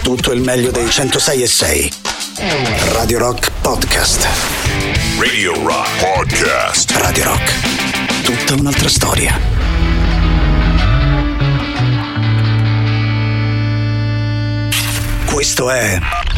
tutto il meglio dei 106.6. Radio Rock Podcast. Radio Rock Podcast. Radio Rock. Tutta un'altra storia. Questo è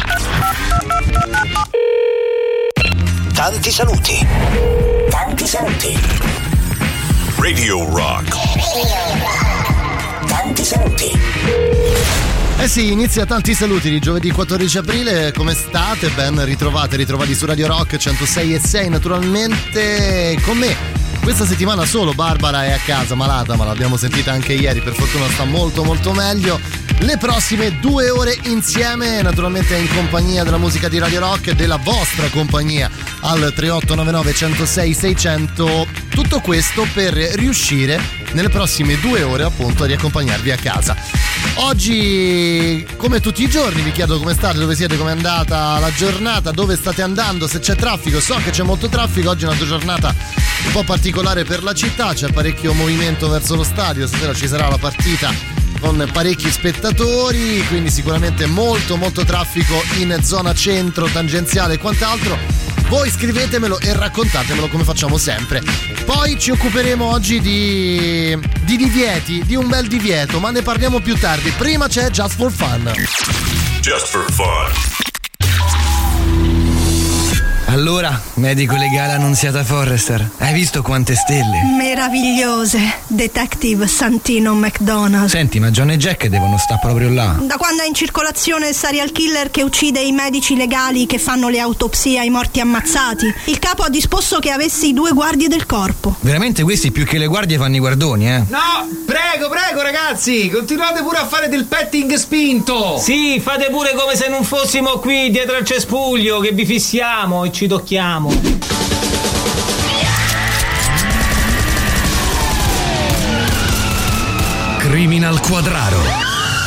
Tanti saluti. Tanti saluti. Radio Rock. Tanti saluti. Eh sì, inizia Tanti saluti di giovedì 14 aprile, come state? Ben ritrovati su Radio Rock 106.6 naturalmente con me. Questa settimana solo Barbara è a casa, malata, ma l'abbiamo sentita anche ieri, per fortuna sta molto meglio. Le prossime 2 ore insieme, naturalmente in compagnia della musica di Radio Rock e della vostra compagnia al 3899 106 600. Tutto questo per riuscire nelle prossime 2 ore appunto a riaccompagnarvi a casa. Oggi, come tutti i giorni, vi chiedo come state, dove siete, come è andata la giornata, dove state andando, se c'è traffico. So che c'è molto traffico, oggi è una giornata un po' particolare per la città, c'è parecchio movimento verso lo stadio, stasera ci sarà la partita con parecchi spettatori, quindi sicuramente molto traffico in zona centro, tangenziale e quant'altro. Voi scrivetemelo e raccontatemelo come facciamo sempre. Poi ci occuperemo oggi di divieti, di un bel divieto, ma ne parliamo più tardi. Prima c'è Just for Fun. Just for fun. Allora, medico legale annunziata Forrester, hai visto quante stelle? Meravigliose, Detective Santino McDonald. Senti, ma John e Jack devono stare proprio là. Da quando è in circolazione il serial killer che uccide i medici legali che fanno le autopsie ai morti ammazzati, il capo ha disposto che avessi i 2 guardie del corpo. Veramente questi più che le guardie fanno i guardoni, eh? No, prego ragazzi, continuate pure a fare del petting spinto. Sì, fate pure come se non fossimo qui dietro al cespuglio, che vi fissiamo e ci tocchiamo. Criminal Quadraro.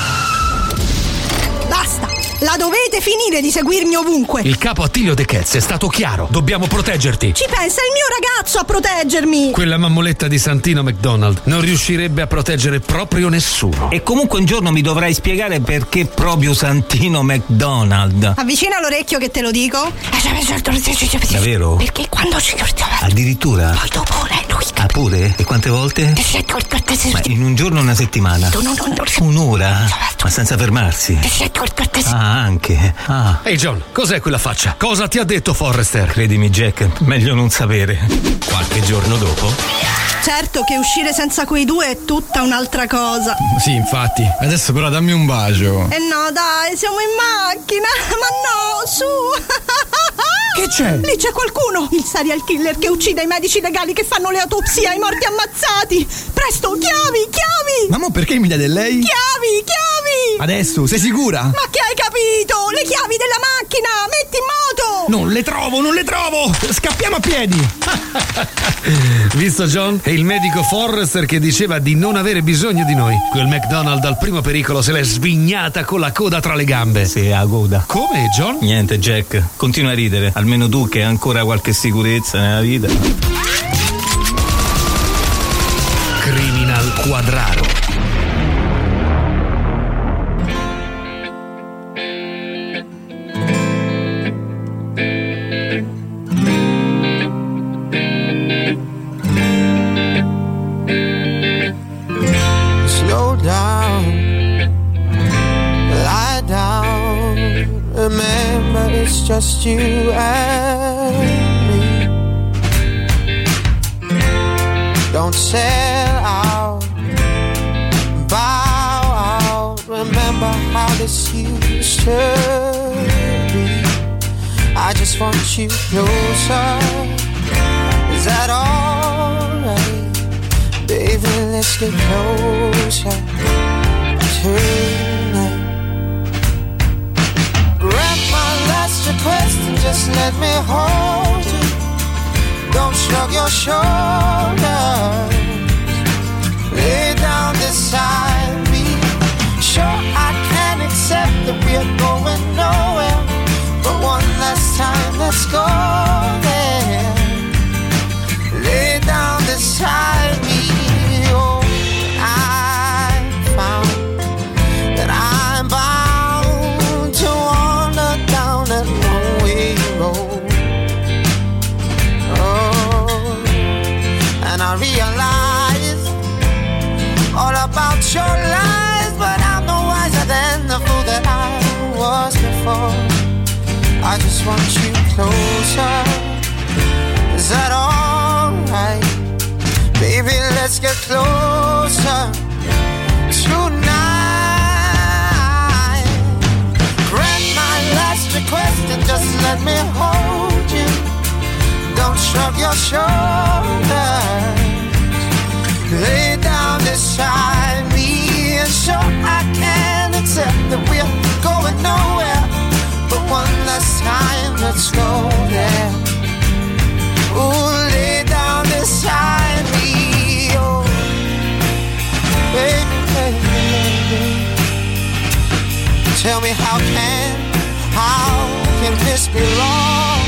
Basta! La dovete finire di seguirmi ovunque! Il capo Attilio De Ketz è stato chiaro. Dobbiamo proteggerti. Ci pensa il mio ragazzo a proteggermi! Quella mammoletta di Santino McDonald non riuscirebbe a proteggere proprio nessuno. E comunque un giorno mi dovrai spiegare perché proprio Santino McDonald. Avvicina l'orecchio che te lo dico. Davvero? Perché quando ci Addirittura? poi dopo lui. Ah, pure? E quante volte? Ma in un giorno o una settimana? Un'ora? Ma senza fermarsi? Ah, anche. Ah. Ehi John, cos'è quella faccia? Cosa ti ha detto Forrester? Credimi Jack, meglio non sapere. Qualche giorno dopo. Certo che uscire senza quei 2 è tutta un'altra cosa. Sì, infatti. Adesso però dammi un bacio. Eh no, dai, siamo in macchina. Ma no, su. Che c'è? Lì c'è qualcuno. Il serial killer che uccide i medici legali che fanno le autopsie ai morti ammazzati. Presto, chiavi. Mamma, perché mi dai del lei? Chiavi. Adesso, sei sicura? Ma che hai capito? Le chiavi della macchina. Metti in moto. Non le trovo. Scappiamo a piedi. Visto John? È il medico Forrester che diceva di non avere bisogno di noi. Quel McDonald al primo pericolo se l'è svignata con la coda tra le gambe. Sì, a coda. Come, John? Niente Jack, continua a ridere. Almeno tu che hai ancora qualche sicurezza nella vita. Criminal Quadraro. Remember, it's just you and me. Don't sell out, bow out. Remember how this used to be. I just want you closer. Is that alright? Baby, let's get closer tonight. Grant my last request and just let me hold you. Don't shrug your shoulders. Lay down beside me. Sure, I can accept that we're going nowhere, but one last time, let's go there. Lay down beside me. Oh, I found that I'm bound I just want you closer. Is that alright? Baby, let's get closer tonight. Grant my last request and just let me hold you. Don't shrug your shoulders. Lay down beside me and sure I can accept that we're going nowhere. But one last time, let's go there. Ooh, lay down beside me. Oh, baby, baby, baby. Tell me how can this be wrong?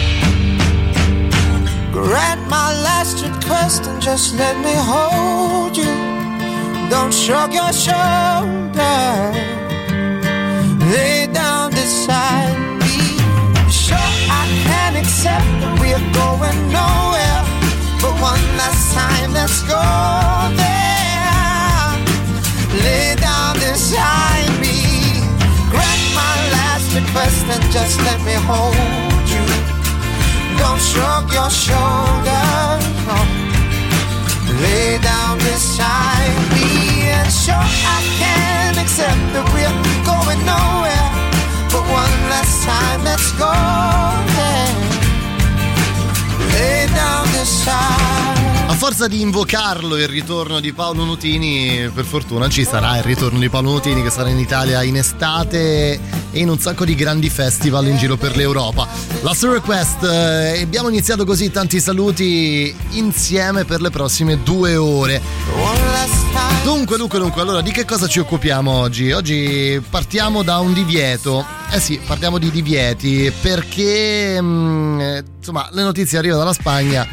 Grant my last request and just let me hold you. Don't shrug your shoulders. Lay down beside me. Sure, I can accept that we're going nowhere. But one last time, let's go there. Lay down beside me. Grant my last request and just let me hold you. Don't shrug your shoulders, no. Lay down beside me. And sure I can accept that we're going nowhere. But one last time, let's go there. Lay down beside. A forza di invocarlo il ritorno di Paolo Nutini, per fortuna ci sarà il ritorno di Paolo Nutini, che sarà in Italia in estate e in un sacco di grandi festival in giro per l'Europa. Last Request, abbiamo iniziato così, tanti saluti insieme per le prossime 2 ore. Dunque, allora di che cosa ci occupiamo oggi? Oggi partiamo da un divieto. Sì, parliamo di divieti perché insomma le notizie arrivano dalla Spagna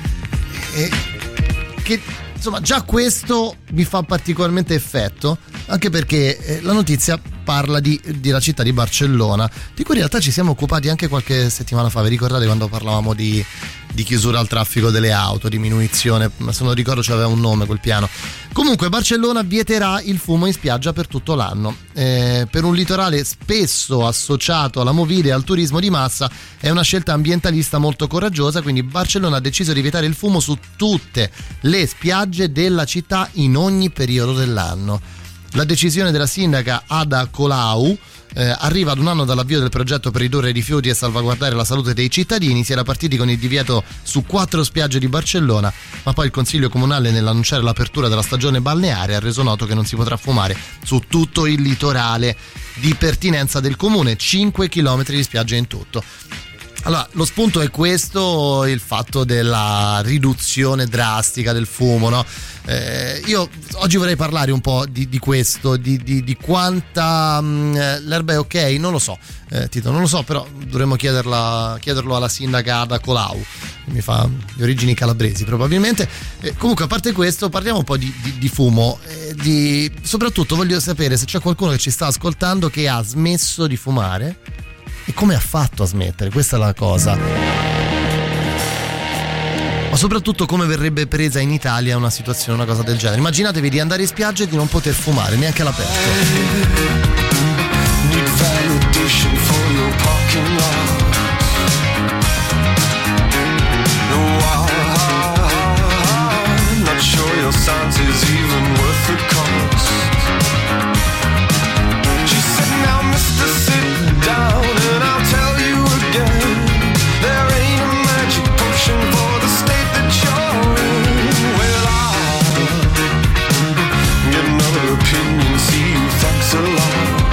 che insomma già questo mi fa particolarmente effetto, anche perché la notizia parla della città di Barcellona, di cui in realtà ci siamo occupati anche qualche settimana fa. Vi ricordate quando parlavamo di chiusura al traffico delle auto, diminuzione, ma se non ricordo c'aveva un nome quel piano. Comunque Barcellona vieterà il fumo in spiaggia per tutto l'anno, per un litorale spesso associato alla movida e al turismo di massa. È una scelta ambientalista molto coraggiosa, quindi Barcellona ha deciso di vietare il fumo su tutte le spiagge della città in ogni periodo dell'anno. La decisione della sindaca Ada Colau arriva ad un anno dall'avvio del progetto per ridurre i rifiuti e salvaguardare la salute dei cittadini. Si era partiti con il divieto su 4 spiagge di Barcellona, ma poi il Consiglio Comunale, nell'annunciare l'apertura della stagione balneare, ha reso noto che non si potrà fumare su tutto il litorale di pertinenza del comune, 5 chilometri di spiagge in tutto. Allora, lo spunto è questo, il fatto della riduzione drastica del fumo, no? Io oggi vorrei parlare un po' di questo, di quanta l'erba è ok, non lo so, Tito, non lo so, però dovremmo chiederlo alla sindaca Ada Colau, che mi fa di origini calabresi probabilmente. Comunque, a parte questo, parliamo un po' di fumo, soprattutto voglio sapere se c'è qualcuno che ci sta ascoltando che ha smesso di fumare. E come ha fatto a smettere? Questa è la cosa. Ma soprattutto come verrebbe presa in Italia una situazione, una cosa del genere. Immaginatevi di andare in spiaggia e di non poter fumare neanche all'aperto. Opinion, see you, thanks a lot.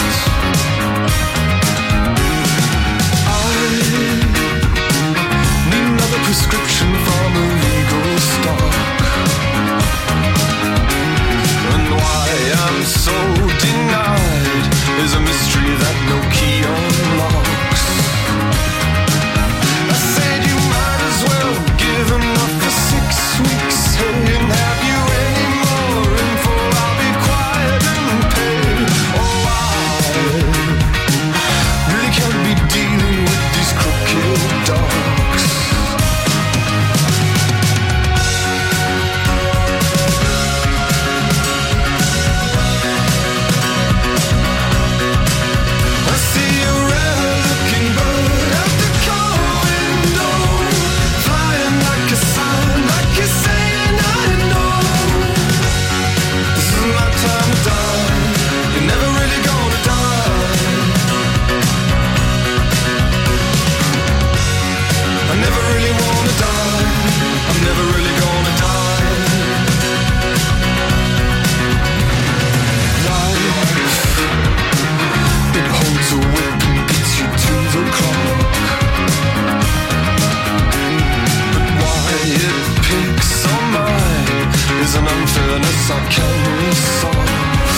Yes, I can resolve.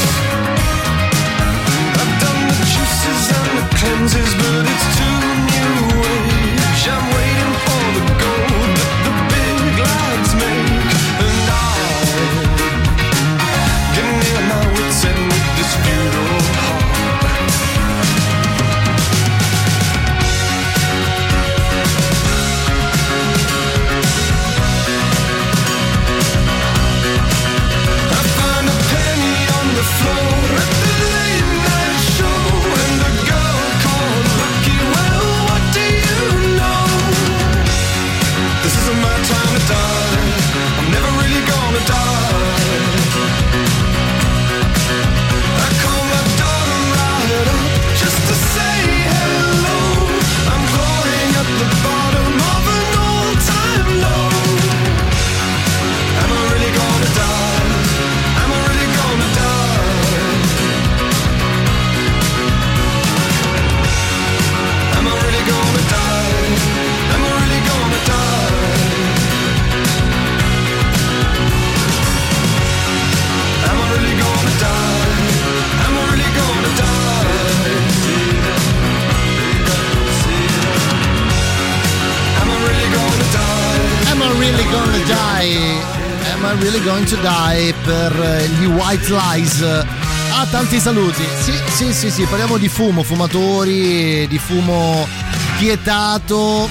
I've done the juices and the cleanses, but it's too new age. I'm waiting for the gold that the big lads make, and I get near my wits end with this futile heart. Am I Really Going to Die per gli White Lies. Tanti saluti. Sì, parliamo di fumo, fumatori, di fumo vietato.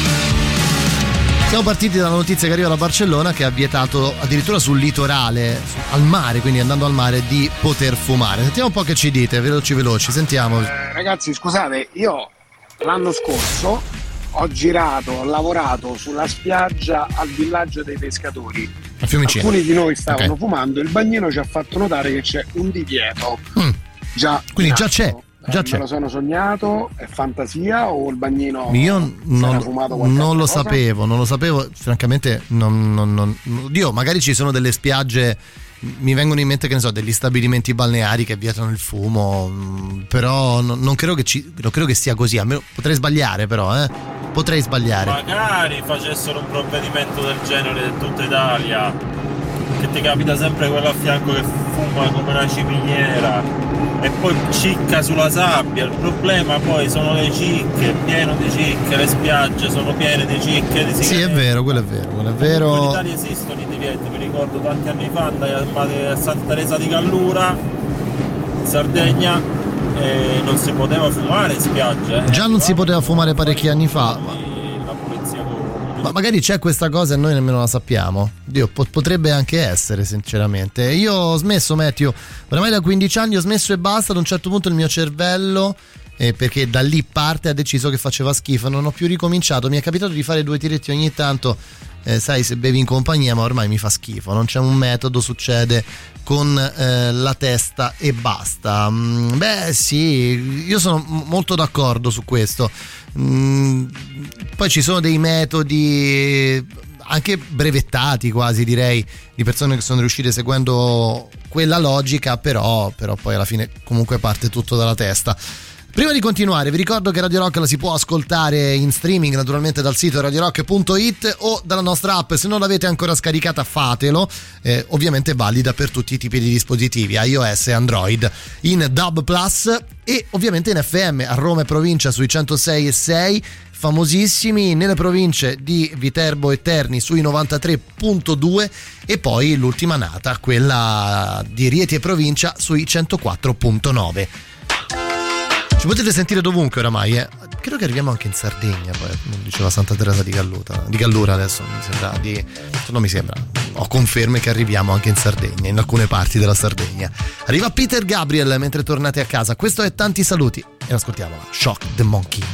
Siamo partiti dalla notizia che arriva da Barcellona, che ha vietato addirittura sul litorale, al mare, quindi andando al mare, di poter fumare. Sentiamo un po' che ci dite, veloci, sentiamo. Ragazzi, scusate, io l'anno scorso ho lavorato sulla spiaggia al villaggio dei pescatori. A Fiumicino. Alcuni di noi stavano fumando, il bagnino ci ha fatto notare che c'è un divieto. Quindi già c'è. Me lo sono sognato, è fantasia o il bagnino io non lo sapevo, francamente Dio, magari ci sono delle spiagge, mi vengono in mente, che ne so, degli stabilimenti balneari che vietano il fumo, però non credo che sia così. A me, potrei sbagliare, però potrei sbagliare. Magari facessero un provvedimento del genere in tutta Italia, che ti capita sempre quello a fianco che fuma come una cipiniera e poi cicca sulla sabbia. Il problema poi sono le cicche, pieno di cicche, le spiagge sono piene di cicche, di sì, è vero, quello è vero. In Italia esistono i divieti, mi ricordo tanti anni fa andai a Santa Teresa di Gallura, in Sardegna, e non si poteva fumare in spiaggia. Già non si poteva fumare parecchi anni fa. Ma magari c'è questa cosa e noi nemmeno la sappiamo. Dio, potrebbe anche essere, sinceramente. Io ho smesso, Matthew, oramai da 15 anni ho smesso e basta. Ad un certo punto il mio cervello, perché da lì parte, ha deciso che faceva schifo. Non ho più ricominciato. Mi è capitato di fare 2 tiretti ogni tanto, sai, se bevi in compagnia, ma ormai mi fa schifo. Non c'è un metodo, succede con la testa e basta. Beh sì, io sono molto d'accordo su questo. Poi ci sono dei metodi anche brevettati, quasi direi, di persone che sono riuscite seguendo quella logica, però poi alla fine comunque parte tutto dalla testa. Prima di continuare vi ricordo che Radio Rock la si può ascoltare in streaming naturalmente dal sito radiorock.it o dalla nostra app. Se non l'avete ancora scaricata fatelo, ovviamente valida per tutti i tipi di dispositivi iOS e Android, in DAB+, e ovviamente in FM a Roma e provincia sui 106.6, famosissimi, nelle province di Viterbo e Terni sui 93.2 e poi l'ultima nata, quella di Rieti e provincia sui 104.9. Ci potete sentire dovunque oramai, Credo che arriviamo anche in Sardegna, poi diceva Santa Teresa di Gallura adesso mi sembra. Ho conferme che arriviamo anche in Sardegna, in alcune parti della Sardegna. Arriva Peter Gabriel mentre tornate a casa. Questo è Tanti Saluti e ascoltiamola. Shock the Monkey.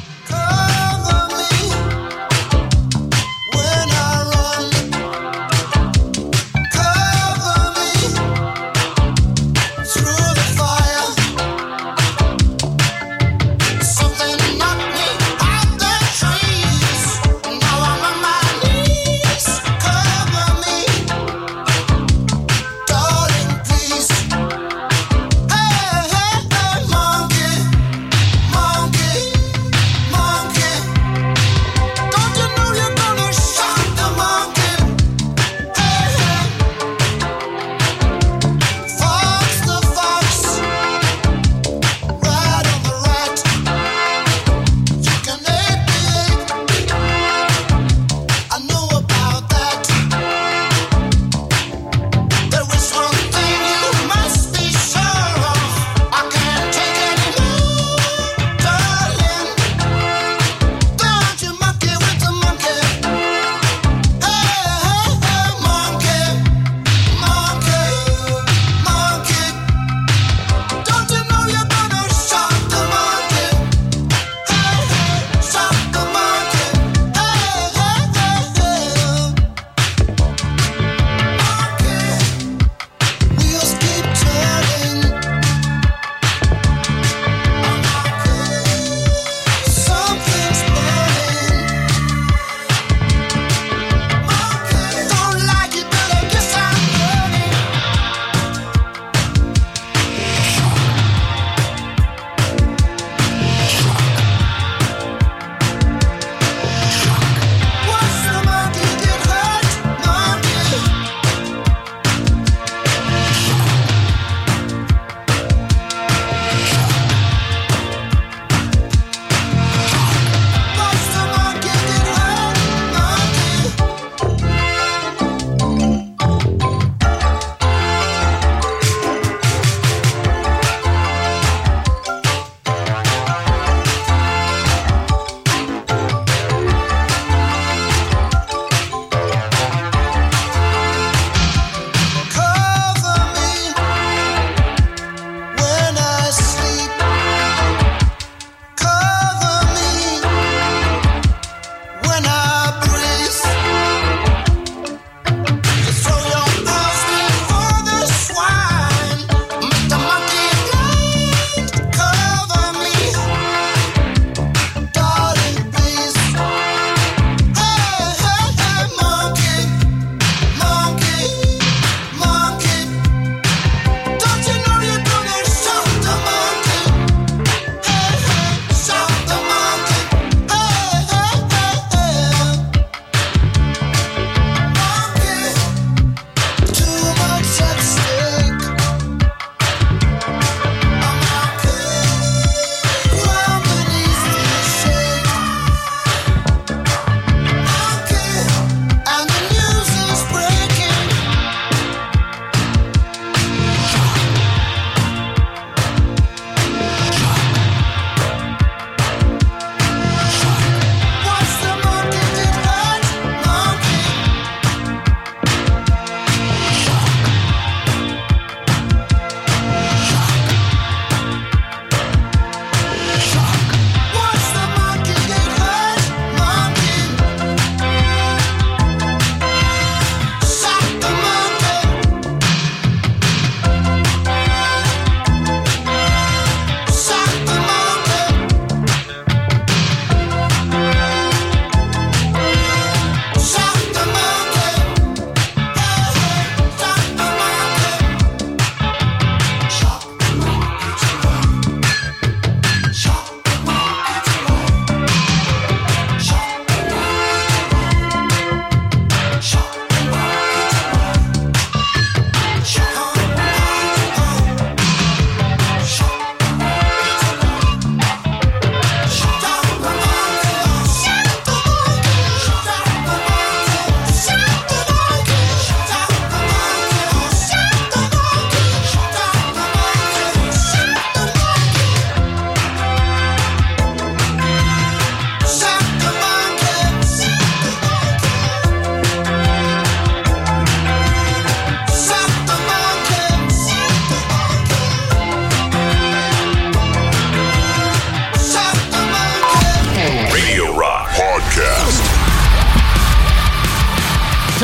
Monkey,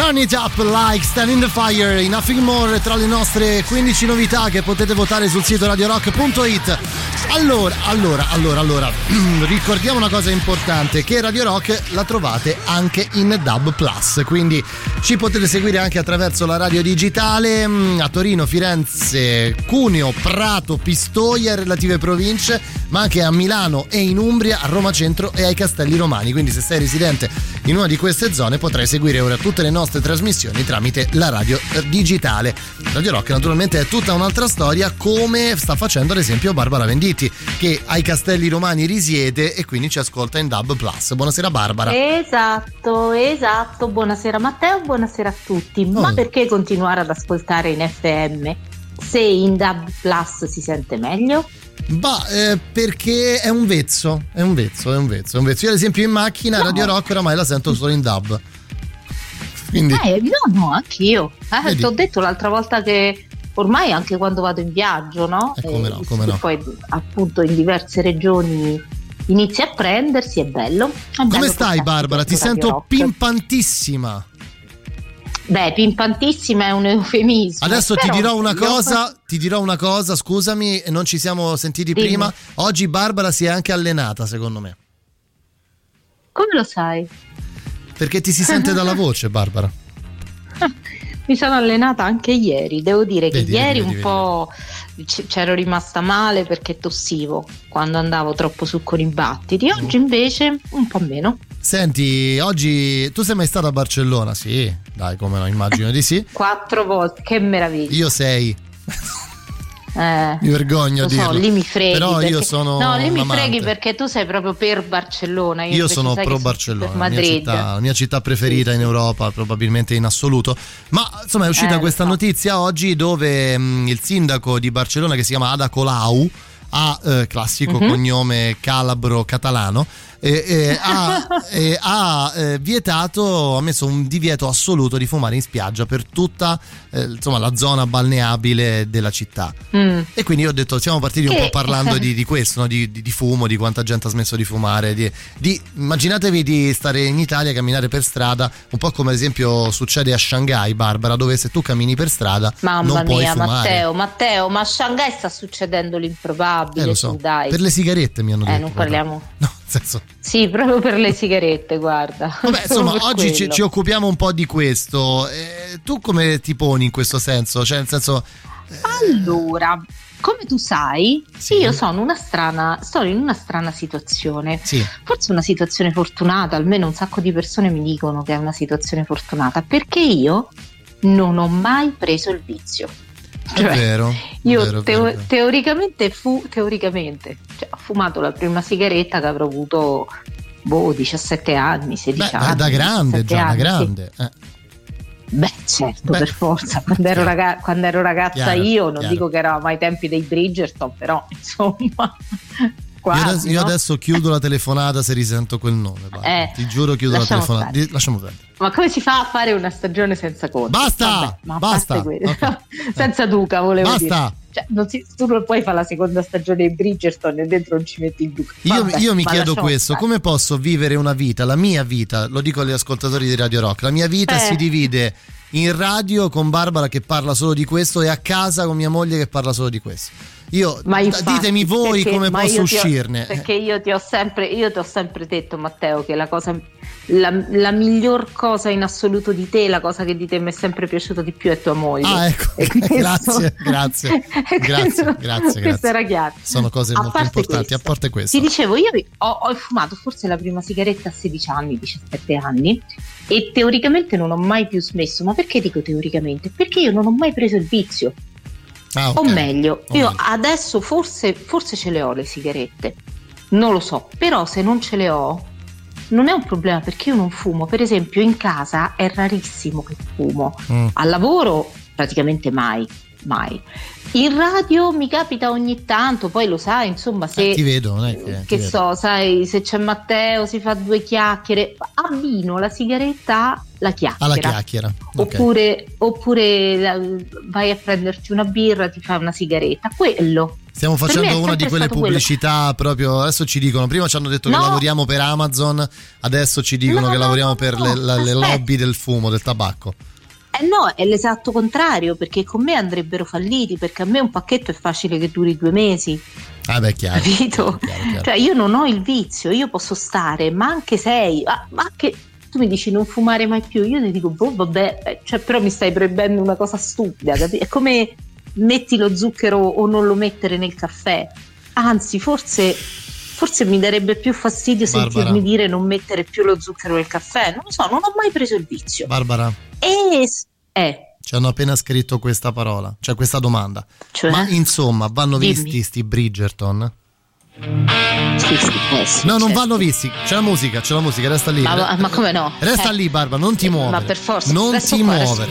Turn It Up Like Stand in the Fire, in Nothing More, tra le nostre 15 novità che potete votare sul sito radiorock.it. Allora, ricordiamo una cosa importante, che Radio Rock la trovate anche in DAB+, quindi ci potete seguire anche attraverso la radio digitale a Torino, Firenze, Cuneo, Prato, Pistoia e relative province, ma anche a Milano e in Umbria, a Roma Centro e ai Castelli Romani. Quindi se sei residente in una di queste zone potrai seguire ora tutte le nostre trasmissioni tramite la radio digitale. Radio Rock naturalmente è tutta un'altra storia, come sta facendo ad esempio Barbara Venditti, che ai Castelli Romani risiede e quindi ci ascolta in DAB+. Buonasera Barbara. Esatto, buonasera Matteo, buonasera a tutti. Ma perché continuare ad ascoltare in FM se in DAB+ si sente meglio? Perché è un vezzo. Io ad esempio in macchina Radio Rock oramai la sento solo in DAB. Quindi no, anch'io. Ti ho detto l'altra volta che ormai anche quando vado in viaggio, no? Come no. Poi appunto in diverse regioni inizia a prendersi, è bello. Come stai Barbara? Ti sento Rock. Pimpantissima. Pimpantissima è un eufemismo. Adesso ti dirò una cosa, scusami, non ci siamo sentiti prima. Oggi Barbara si è anche allenata, secondo me. Come lo sai? Perché ti si sente dalla voce, Barbara. Mi sono allenata anche ieri, devo dire che ieri un po' c'ero rimasta male perché tossivo quando andavo troppo su con i battiti, oggi invece un po' meno. Senti, oggi tu sei mai stata a Barcellona? Sì, dai, come no, immagino di sì. 4 volte, che meraviglia. Io 6. Mi vergogno a dirlo. Lì mi freghi. Però perché... io sono No, lì mi amante. freghi perché tu sei proprio per Barcellona. Io sono pro Barcellona, la mia città preferita in Europa, probabilmente in assoluto. Ma insomma è uscita questa notizia oggi dove il sindaco di Barcellona, che si chiama Ada Colau, ha classico cognome calabro-catalano, ha vietato, ha messo un divieto assoluto di fumare in spiaggia per tutta insomma la zona balneabile della città. E quindi io ho detto, siamo partiti un po' parlando di questo, no? di fumo, di quanta gente ha smesso di fumare, immaginatevi di stare in Italia e camminare per strada, un po' come ad esempio succede a Shanghai, Barbara, dove se tu cammini per strada non puoi fumare. Matteo, ma a Shanghai sta succedendo l'improbabile. Lo so, dai. Per le sigarette mi hanno detto. Non parliamo. No, nel senso. Sì, proprio per le sigarette, guarda. Vabbè, insomma, oggi ci occupiamo un po' di questo. Tu come ti poni in questo senso? Cioè, nel senso. Allora, come tu sai, io sto in una strana situazione. Sì. Forse una situazione fortunata, almeno un sacco di persone mi dicono che è una situazione fortunata, perché io non ho mai preso il vizio. Cioè, è vero. Io teoricamente ho fumato la prima sigaretta che avrò avuto 17 anni, 16 anni. Da grande, già da grande. Certo, per forza. Quando ero ragazza io, non dico che eravamo ai tempi dei Bridgerton, però insomma. Quasi, io adesso chiudo la telefonata se risento quel nome. Ti giuro, chiudo la telefonata. Lasciamo perdere. Ma come si fa a fare una stagione senza conto? Basta! Okay. Senza Duca, volevo dire. Cioè, tu non puoi fare la seconda stagione di Bridgerton e dentro non ci metti il Duca. Io mi chiedo questo: come posso vivere una vita, la mia vita, lo dico agli ascoltatori di Radio Rock, la mia vita si divide in radio con Barbara che parla solo di questo e a casa con mia moglie che parla solo di questo. Ditemi voi come posso uscirne. Perché io ti ho sempre detto, Matteo, che la miglior cosa in assoluto di te, la cosa che di te mi è sempre piaciuta di più è tua moglie. Ecco. Grazie. Questo era chiaro. Sono cose molto importanti, a parte questo. Ti dicevo, io ho fumato forse la prima sigaretta a 16 anni, 17 anni, e teoricamente non ho mai più smesso. Ma perché dico teoricamente? Perché io non ho mai preso il vizio. O meglio, io adesso forse ce le ho le sigarette, non lo so, però se non ce le ho non è un problema, perché io non fumo. Per esempio in casa è rarissimo che fumo, al lavoro praticamente mai, mai. In radio mi capita ogni tanto, poi lo sai, insomma, se ti vedo, non è che so, vedo. sai, se c'è Matteo si fa 2 chiacchiere, abbino la sigaretta alla chiacchiera. Alla chiacchiera. Oppure vai a prenderti una birra, ti fa una sigaretta, quello. Stiamo facendo una di quelle pubblicità proprio, adesso ci dicono, prima ci hanno detto che lavoriamo per Amazon, adesso ci dicono che lavoriamo per le lobby del fumo, del tabacco. No, è l'esatto contrario, perché con me andrebbero falliti, perché a me un pacchetto è facile che duri 2 mesi. Ah beh, chiaro. Capito? Chiaro. Cioè io non ho il vizio, io posso stare, ma anche 6, ma anche tu mi dici non fumare mai più, io ti dico vabbè, cioè, però mi stai proibendo una cosa stupida, capito? È come metti lo zucchero o non lo mettere nel caffè, anzi forse mi darebbe più fastidio sentirmi dire non mettere più lo zucchero nel caffè, non lo so, non ho mai preso il vizio. Barbara, ci hanno appena scritto questa parola, cioè questa domanda, cioè? Ma insomma vanno visti sti Bridgerton? Sì, no, non vanno visti, c'è la musica, resta lì. Ma come no? Resta lì, Barbara, non ti muovere. Ma per forza, non ti muovere.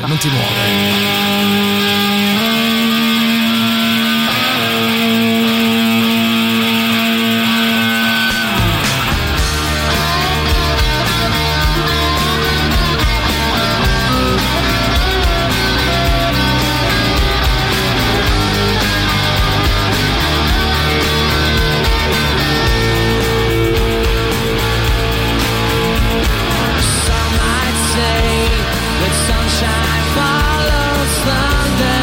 Sunshine follows thunder.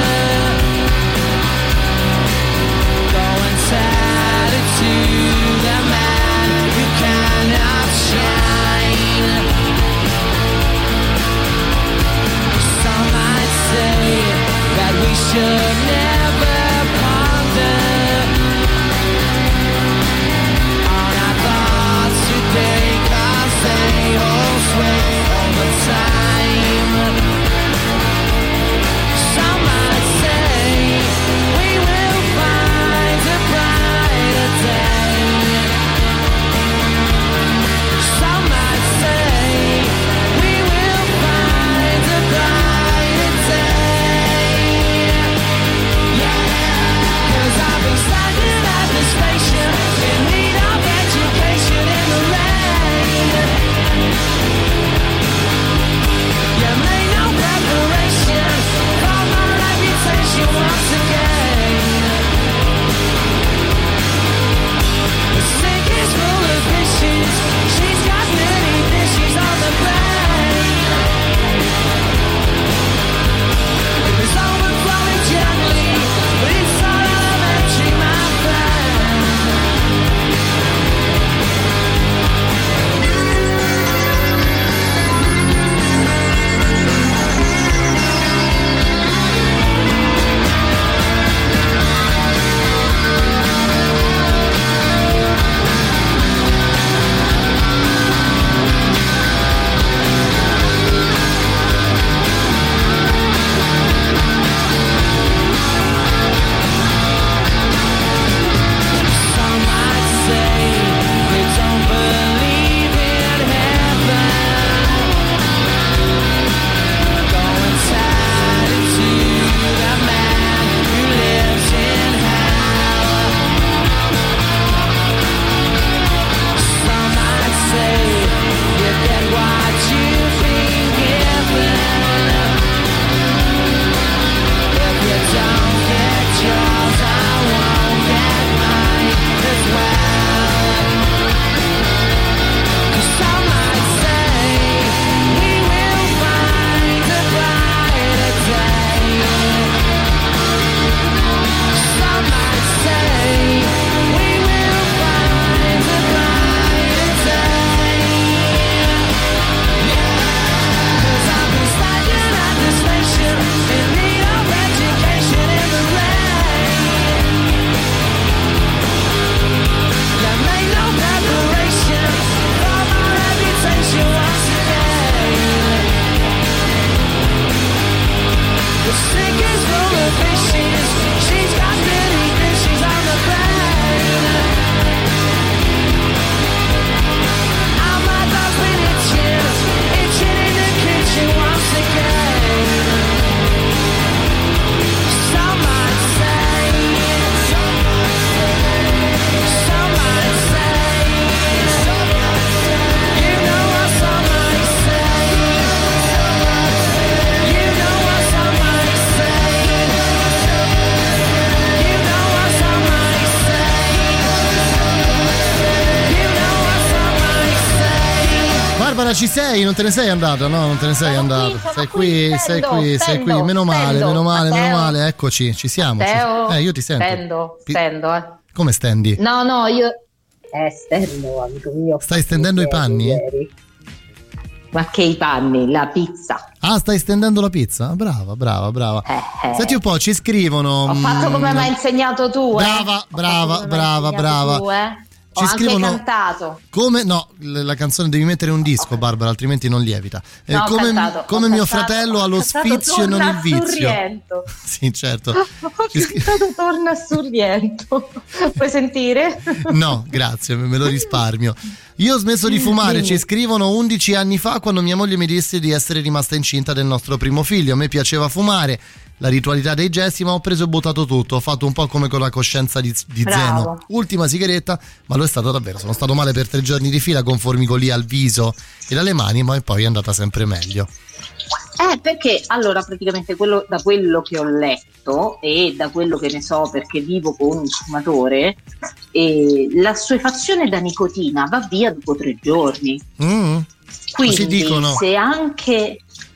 Barbara, ci sei? Non te ne sei andata? No, non te ne sei andata. Sei qui. Meno male. Eccoci, ci siamo. Io ti sento. Stendo. Come stendi? No, io stendo, amico mio. Stai stendendo i panni? Ieri. Ma che i panni? La pizza. Ah, stai stendendo la pizza? Brava. Senti un po', ci scrivono. Ho fatto come mi hai insegnato tu. Brava. Ho anche cantato. Come? No, la canzone devi mettere un disco, Barbara, altrimenti non lievita. Come mio fratello ha lo sfizio e non il vizio. Sì, certo. Ho cantato Torna a Sorrento. Puoi sentire? No, grazie, me lo risparmio. Io ho smesso di fumare, ci scrivono 11 anni fa, quando mia moglie mi disse di essere rimasta incinta del nostro primo figlio. A me piaceva fumare, la ritualità dei gesti, ma ho preso e buttato tutto. Ho fatto un po' come con la coscienza di Zeno. Ultima sigaretta, ma lo è stato davvero. Sono stato male per 3 giorni di fila con formicoli al viso e alle mani, ma poi è andata sempre meglio. Perché allora praticamente da quello che ho letto e da quello che ne so, perché vivo con un fumatore, l'assuefazione da nicotina va via dopo 3 giorni. Quindi dicono. Se anche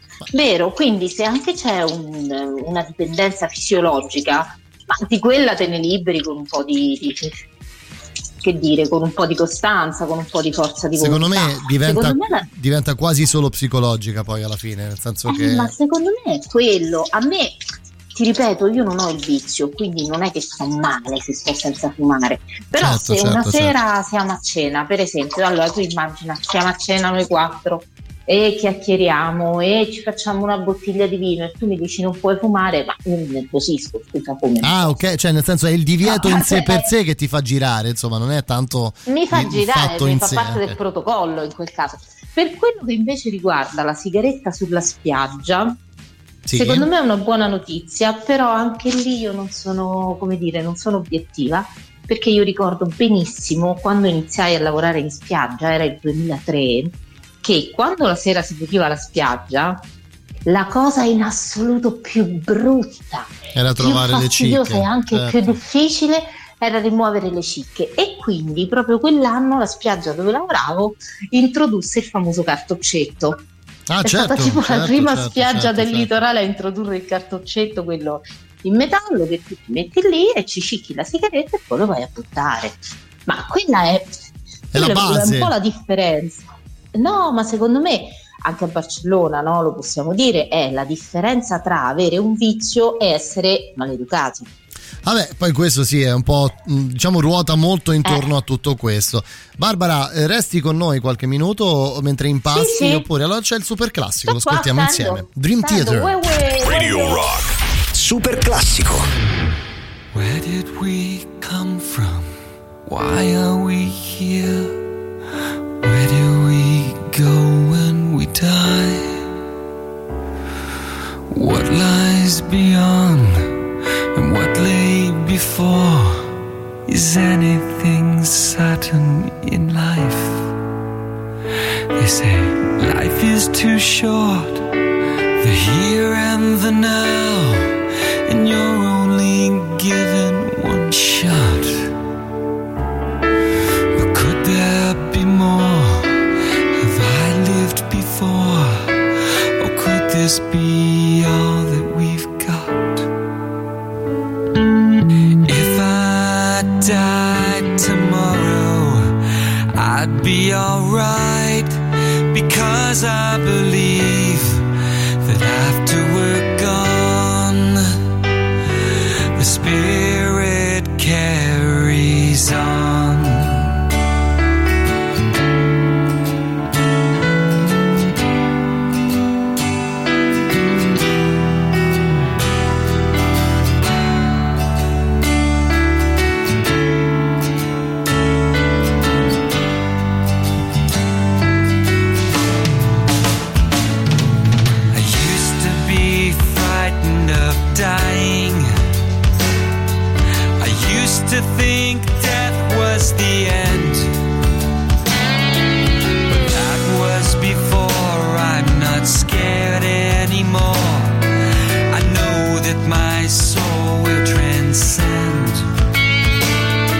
c'è una dipendenza fisiologica, ma di quella te ne liberi con un po' con un po' di costanza, con un po' di forza di volontà. Secondo me diventa quasi solo psicologica poi alla fine, nel senso che... Ma secondo me è quello. A me, ti ripeto, io non ho il vizio, quindi non è che sto male se sto senza fumare. Però sera siamo a cena, per esempio, allora tu immagina, siamo a cena noi 4 e chiacchieriamo e ci facciamo una bottiglia di vino e tu mi dici non puoi fumare, ma io mi nervosisco, scusa, come? Ok, cioè nel senso è il divieto in sé per sé che ti fa girare, insomma, non è tanto mi fa girare, mi fa parte sé. del protocollo in quel caso. Per quello che invece riguarda la sigaretta sulla spiaggia, secondo me è una buona notizia, però anche lì io non sono obiettiva, perché io ricordo benissimo quando iniziai a lavorare in spiaggia, era il 2003, che quando la sera si finiva la spiaggia, la cosa in assoluto più brutta, era trovare le cicche, e anche più difficile era rimuovere le cicche, e quindi proprio quell'anno la spiaggia dove lavoravo introdusse il famoso cartoccetto. È stata tipo la prima spiaggia del litorale a introdurre il cartoccetto, quello in metallo che tu ti metti lì e ci cicchi la sigaretta e poi lo vai a buttare. Ma quella è la base, è un po' la differenza. No, ma secondo me anche a Barcellona, no, lo possiamo dire, è la differenza tra avere un vizio e essere maleducati. Vabbè, poi questo sì è un po', diciamo, ruota molto intorno a tutto questo. Barbara, resti con noi qualche minuto mentre impasti, oppure allora c'è il super classico, lo ascoltiamo insieme. Dream Theater. Radio Rock. Super classico. Where did we come from? Why are we here? Where do we go when we die? What lies beyond and what lay before? Is anything certain in life? They say life is too short, the here and the now, and you're only given one shot. But could there be more? Have I lived before? Or could this be all that we've got? If I died tomorrow, I'd be alright, because I believe that after we're gone, the spirit carries on. Dying, I used to think death was the end, but that was before. I'm not scared anymore. I know that my soul will transcend.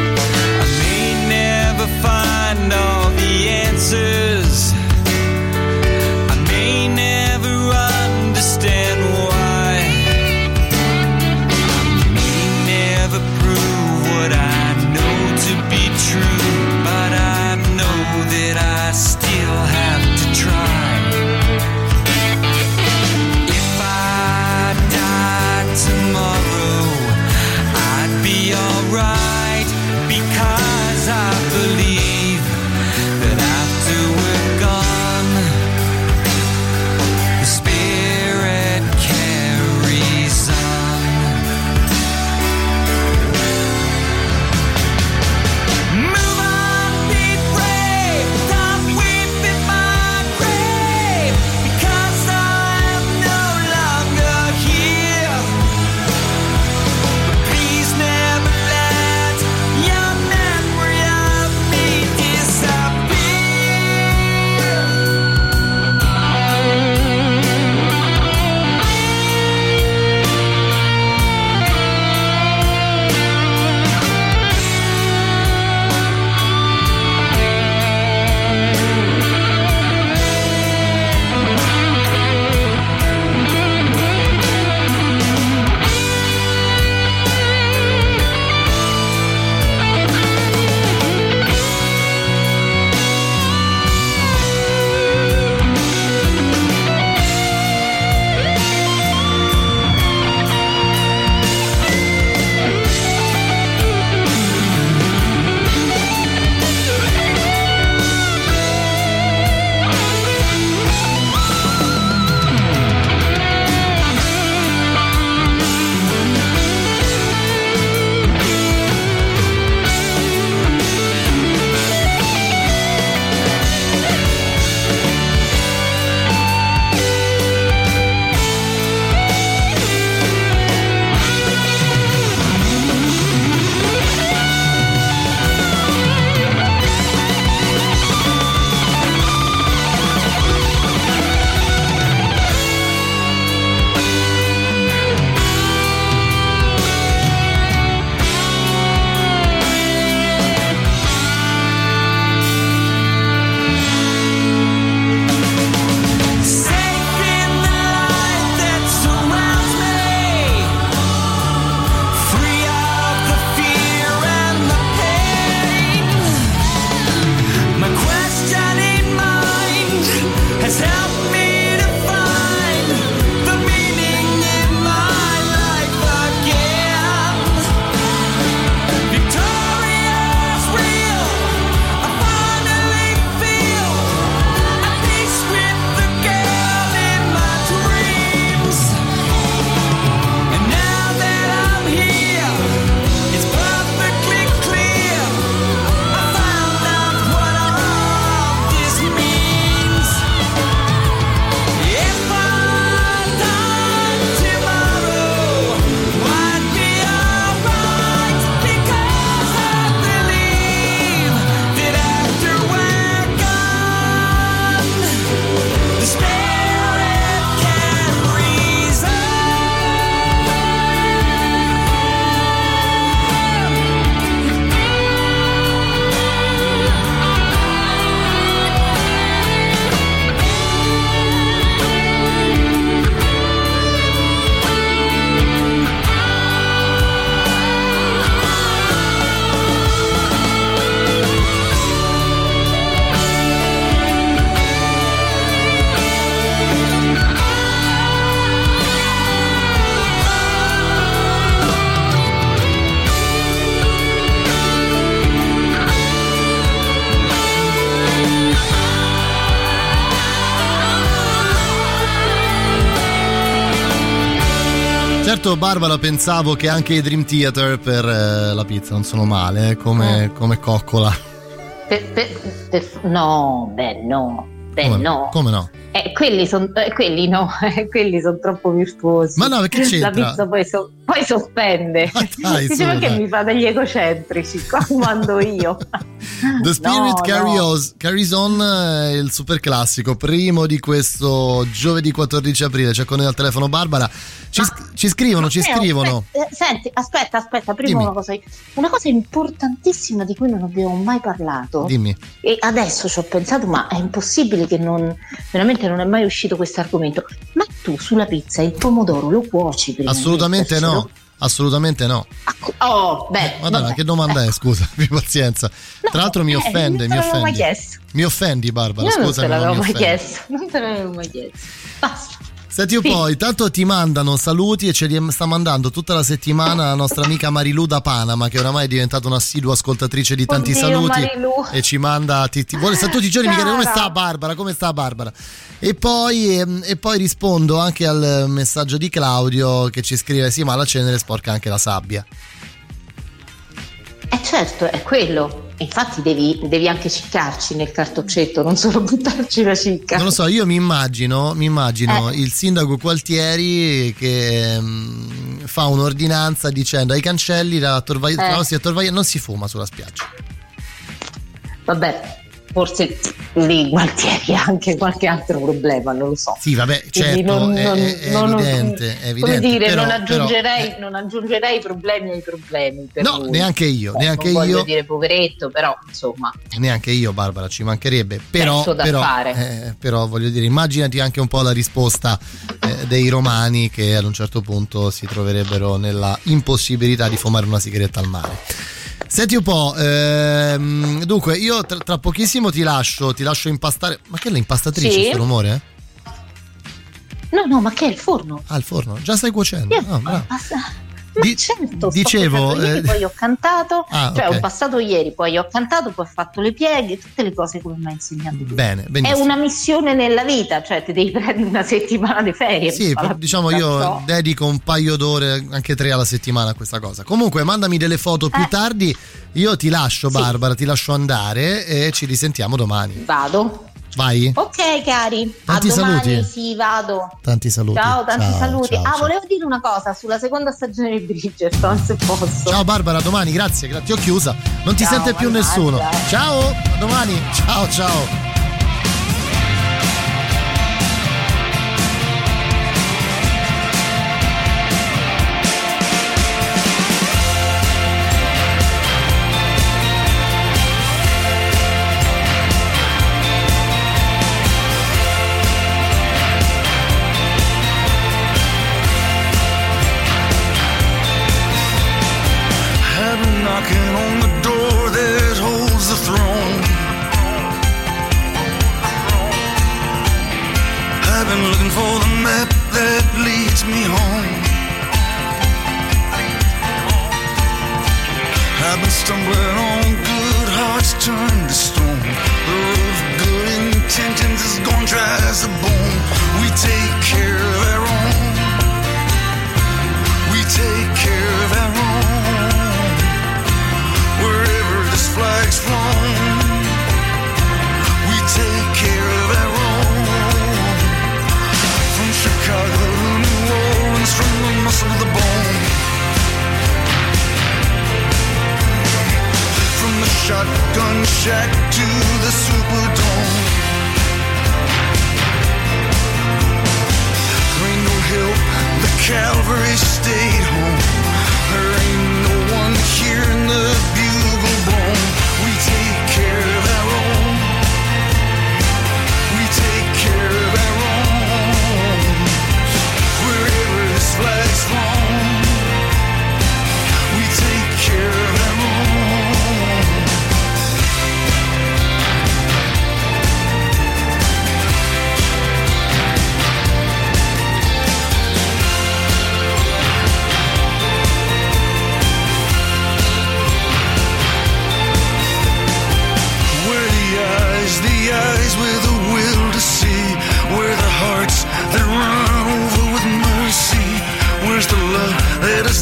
I may never find all the answers, Certo, Barbara, pensavo che anche i Dream Theater per la pizza non sono male, come coccola. No, beh no. Come no? Quelli no, quelli sono troppo virtuosi. Ma no, perché c'entra? La pizza poi sospende. Diceva che mi fa degli egocentrici, quando io. The Spirit Carries On, il super classico, primo di questo giovedì 14 aprile. C'è con noi al telefono Barbara. Ci scrivono. Senti, aspetta, prima una cosa importantissima di cui non abbiamo mai parlato. Dimmi. E adesso ci ho pensato, ma è impossibile che veramente non è mai uscito questo argomento. Ma tu sulla pizza il pomodoro lo cuoci prima? Assolutamente no. Oh, beh. Madonna, che domanda è? Scusa, abbi pazienza. Tra l'altro mi offende. Mi offendi, Barbara. Io scusa. Non te l'avevo mai chiesto. Basta. Senti un po', intanto ti mandano saluti e ce li sta mandando tutta la settimana la nostra amica Marilu da Panama, che oramai è diventata un'assidua ascoltatrice di tanti saluti. Marilu. E ci manda ti vuole tutti i giorni mi chiede come sta Barbara. E poi rispondo anche al messaggio di Claudio che ci scrive: sì, ma la cenere sporca anche la sabbia. Certo, è quello. Infatti devi anche ciccarci nel cartoccetto, non solo buttarci la cicca. Non lo so, io mi immagino il sindaco Gualtieri che fa un'ordinanza dicendo ai cancelli la Torvaia non si fuma sulla spiaggia. Vabbè, forse lì Gualtieri ha anche qualche altro problema, non lo so. Sì, vabbè, certo, è evidente. Come dire, però, non aggiungerei problemi ai problemi. No, lui. Neanche io. Non voglio dire poveretto, però insomma. Neanche io, Barbara, ci mancherebbe. Però voglio dire, immaginati anche un po' la risposta dei romani che ad un certo punto si troverebbero nella impossibilità di fumare una sigaretta al mare. Senti un po', dunque io tra pochissimo ti lascio impastare. Ma che è l'impastatrice, sì? Questo rumore? No, ma che è il forno? Ah, il forno, già stai cuocendo. Bravo. Ma certo, ieri poi ho cantato, ho passato ieri, poi ho cantato, poi ho fatto le pieghe, tutte le cose come mi ha insegnato tu. Bene, benissimo. È una missione nella vita, cioè ti devi prendere una settimana di ferie. Sì, diciamo io dedico un paio d'ore, anche 3 alla settimana a questa cosa. Comunque mandami delle foto più tardi, io ti lascio Barbara, ti lascio andare e ci risentiamo domani. Vado. Vai. Ok cari, tanti a domani, saluti. sì, vado. Tanti saluti. Ciao, saluti. Ciao. Volevo dire una cosa sulla seconda stagione di Bridgerton, se posso. Ciao Barbara, a domani, grazie, ti ho chiusa. Non ti sente più nessuno. Ciao, a domani. Ciao. Knocking on the door that holds the throne. I've been looking for the map that leads me home. I've been stumbling on good hearts turned to stone. The road of good intentions is gone dry as a bone. We take care of our own. We take care of our own. Wherever this flag's flown, we take care of our own. From Chicago to New Orleans, from the muscle to the bone. From the shotgun shack to the Superdome.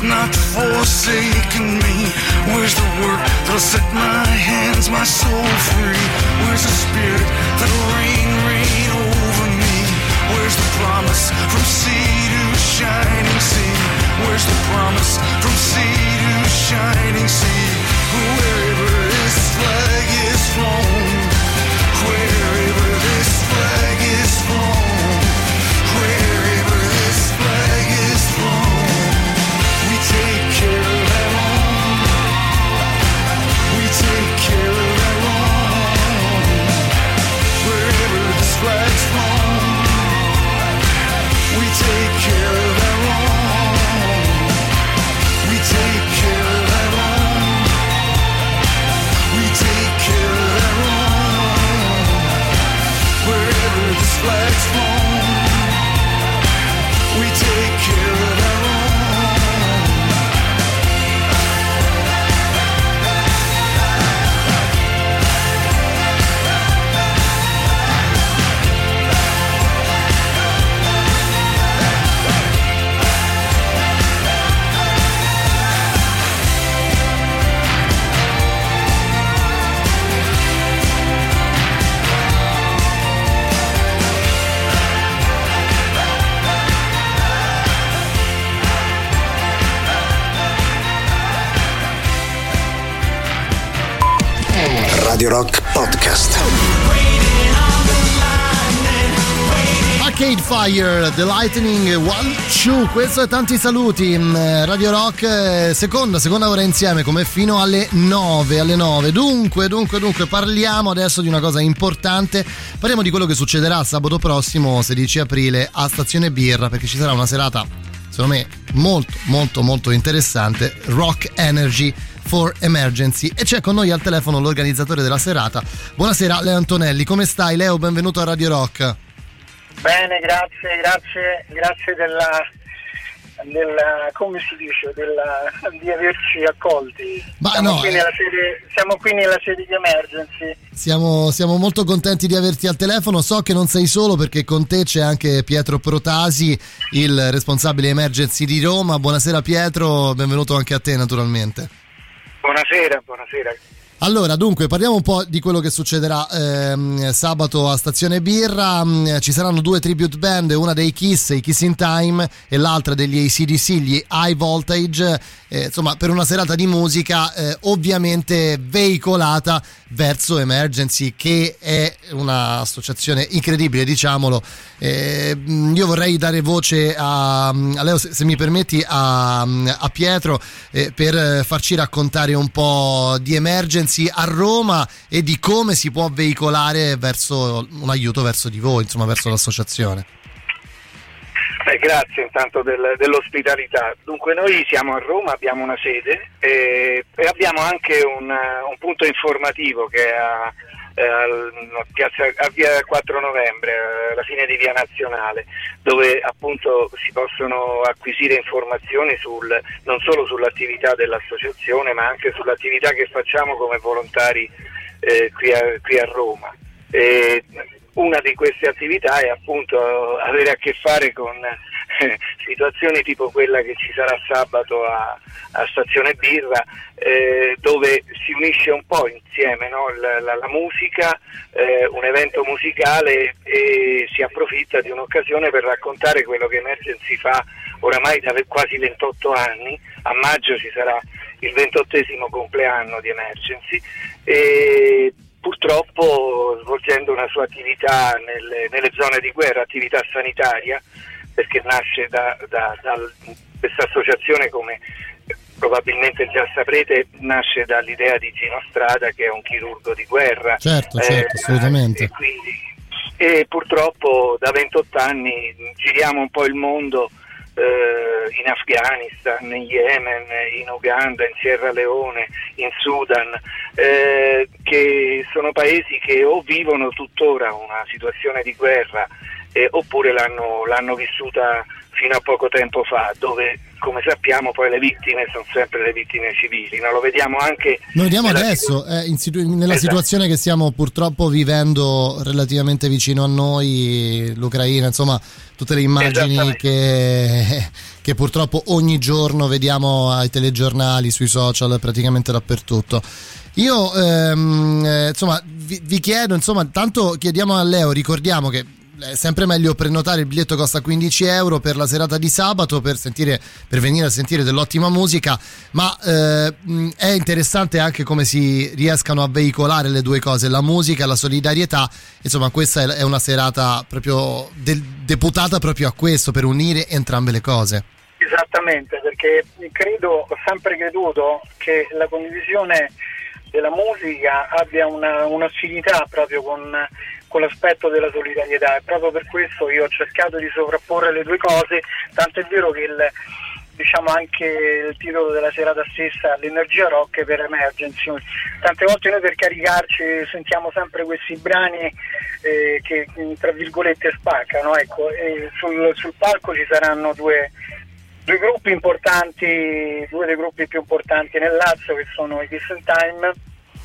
has not forsaken me? Where's the work that'll set my hands, my soul free? Where's the spirit that'll reign over me? Where's the promise from sea to shining sea? Where's the promise from sea to shining sea? Wherever this flag is flown, wherever this flag is flown, wherever this flag is flown, we take care of our own. We take care of our own. Wherever this flag's flown, we take care of our own. We take care of our own. We take care of our own. Wherever this flag's flown, we take care of our own. Radio Rock Podcast. Arcade Fire, The Lightning, One, Two, questo e tanti saluti. Radio Rock, seconda ora insieme come fino alle 9. Dunque, parliamo adesso di una cosa importante. Parliamo di quello che succederà sabato prossimo, 16 aprile, a Stazione Birra, perché ci sarà una serata, secondo me, molto interessante, Rock Energy for Emergency, e c'è con noi al telefono l'organizzatore della serata. Buonasera, Leo Antonelli, come stai? Leo, benvenuto a Radio Rock. Bene, grazie della come si dice, di averci accolti. Siamo qui nella sede di Emergency. Siamo molto contenti di averti al telefono. So che non sei solo, perché con te c'è anche Pietro Protasi, il responsabile Emergency di Roma. Buonasera Pietro, benvenuto anche a te naturalmente. Buonasera. Allora, dunque, parliamo un po' di quello che succederà sabato a Stazione Birra. Ci saranno due tribute band, una dei Kiss, i Kiss in Time, e l'altra degli AC/DC, gli High Voltage, insomma, per una serata di musica ovviamente veicolata verso Emergency, che è un'associazione incredibile, diciamolo. Io vorrei dare voce a Leo, se mi permetti, a Pietro, per farci raccontare un po' di Emergency a Roma e di come si può veicolare verso un aiuto verso di voi, insomma, verso l'associazione. Grazie intanto dell'ospitalità. Dunque, noi siamo a Roma, abbiamo una sede e abbiamo anche un punto informativo che è a via 4 novembre, alla fine di via Nazionale, dove appunto si possono acquisire informazioni non solo sull'attività dell'associazione, ma anche sull'attività che facciamo come volontari qui a Roma. Una di queste attività è appunto avere a che fare con situazioni tipo quella che ci sarà sabato a Stazione Birra, dove si unisce un po' insieme, no? la musica, un evento musicale, e si approfitta di un'occasione per raccontare quello che Emergency fa oramai da quasi 28 anni. A maggio ci sarà il 28° compleanno di Emergency, e purtroppo svolgendo una sua attività nelle zone di guerra, attività sanitaria, perché nasce da questa associazione, come probabilmente già saprete, nasce dall'idea di Gino Strada, che è un chirurgo di guerra. Certo, assolutamente. E purtroppo da 28 anni giriamo un po' il mondo, in Afghanistan, in Yemen, in Uganda, in Sierra Leone, in Sudan, che sono paesi che o vivono tuttora una situazione di guerra, oppure l'hanno vissuta fino a poco tempo fa, dove come sappiamo poi le vittime sono sempre le vittime civili, no? Lo vediamo anche lo vediamo adesso nella situazione che stiamo purtroppo vivendo relativamente vicino a noi, l'Ucraina, insomma tutte le immagini che purtroppo ogni giorno vediamo ai telegiornali, sui social, praticamente dappertutto. Io insomma vi chiedo, insomma, tanto chiediamo a Leo, ricordiamo che è sempre meglio prenotare, il biglietto costa 15 euro per la serata di sabato per venire a sentire dell'ottima musica, ma è interessante anche come si riescano a veicolare le due cose, la musica e la solidarietà. Insomma, questa è una serata proprio deputata proprio a questo, per unire entrambe le cose. Esattamente, perché ho sempre creduto che la condivisione della musica abbia un'affinità proprio con l'aspetto della solidarietà, e proprio per questo io ho cercato di sovrapporre le due cose, tanto è vero che anche il titolo della serata stessa, l'energia rock per emergency. Tante volte noi per caricarci sentiamo sempre questi brani che tra virgolette spaccano, ecco, e sul palco ci saranno due gruppi importanti, due dei gruppi più importanti nel Lazio, che sono i Kiss and Time,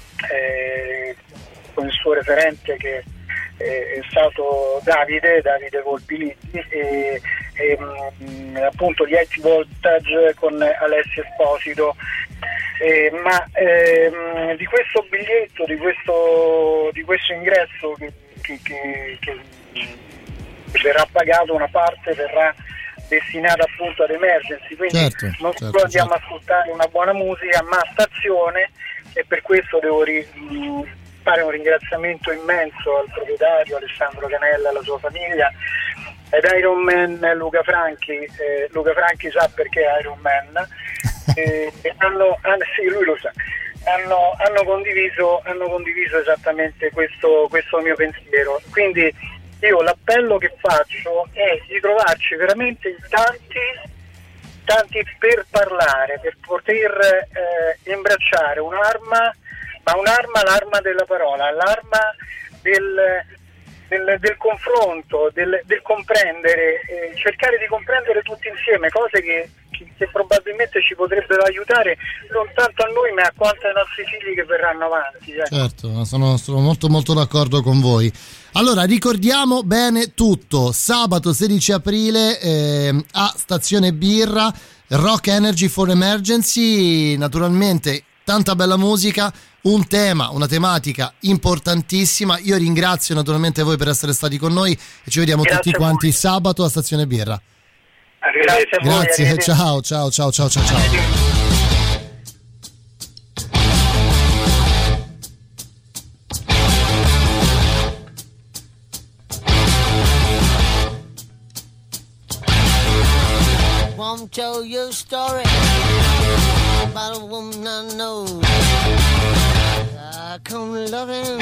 con il suo referente che è stato Davide Volpiliti, e appunto gli High Voltage con Alessio Esposito, ma di questo biglietto, di questo ingresso che verrà pagato, una parte verrà destinata appunto ad emergency, quindi non solo andiamo a ascoltare una buona musica, ma stazione, e per questo devo fare un ringraziamento immenso al proprietario Alessandro Canella e alla sua famiglia, ed Iron Man Luca Franchi. Luca Franchi sa perché è Iron Man, sì, lui lo sa. Hanno condiviso esattamente questo mio pensiero, quindi io l'appello che faccio è di trovarci veramente in tanti per parlare, per poter imbracciare un'arma, ma l'arma della parola, l'arma del confronto, del comprendere, cercare di comprendere tutti insieme cose che probabilmente ci potrebbero aiutare non tanto a noi ma a quanto ai nostri figli che verranno avanti. Certo, sono molto molto d'accordo con voi. Allora ricordiamo bene tutto: sabato 16 aprile a Stazione Birra, Rock Energy for Emergency, naturalmente tanta bella musica, un tema, una tematica importantissima. Io ringrazio naturalmente voi per essere stati con noi e ci vediamo tutti quanti sabato a Stazione Birra. Grazie a voi. Grazie, ciao. Won't tell you a story about a woman I know. I come loving,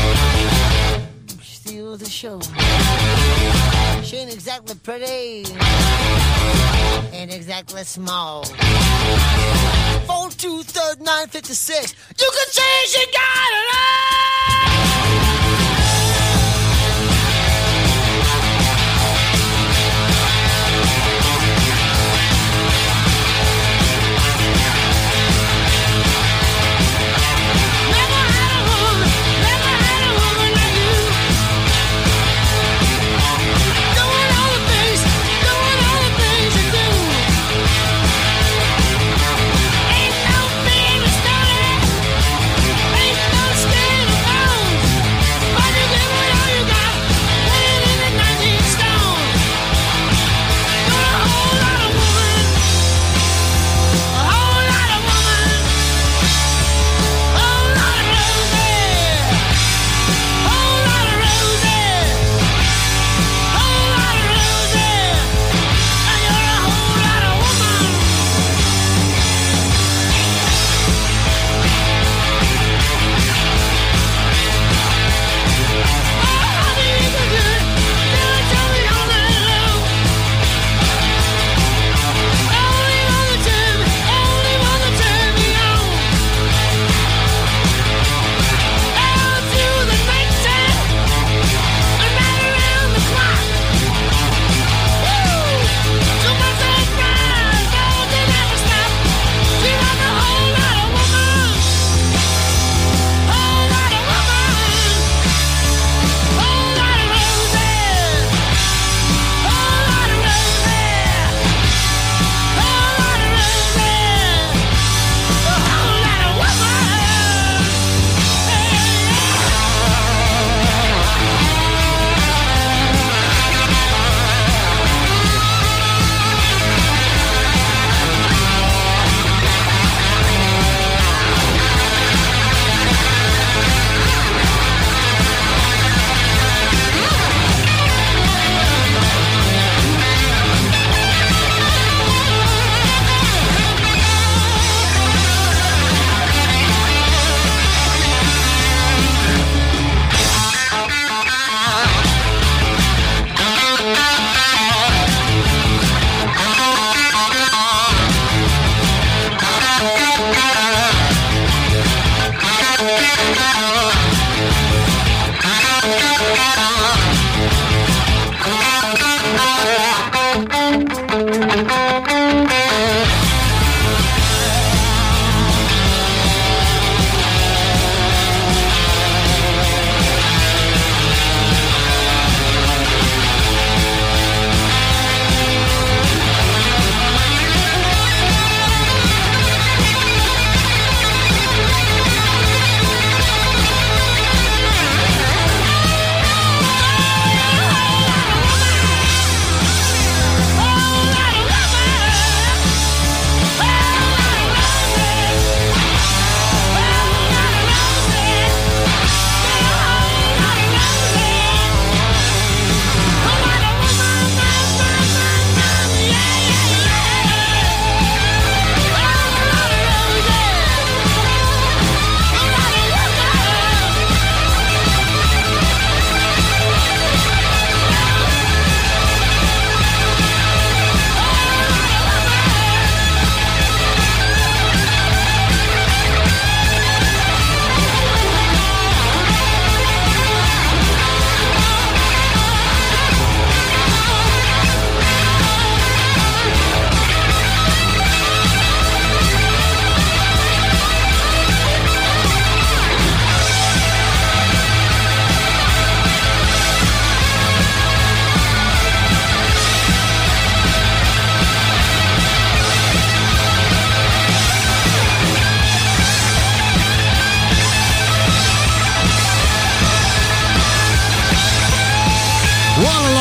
steal the show. She ain't exactly pretty, ain't exactly small. 4-2-3-9-56. You can say she got it all. Ain't no stand alone.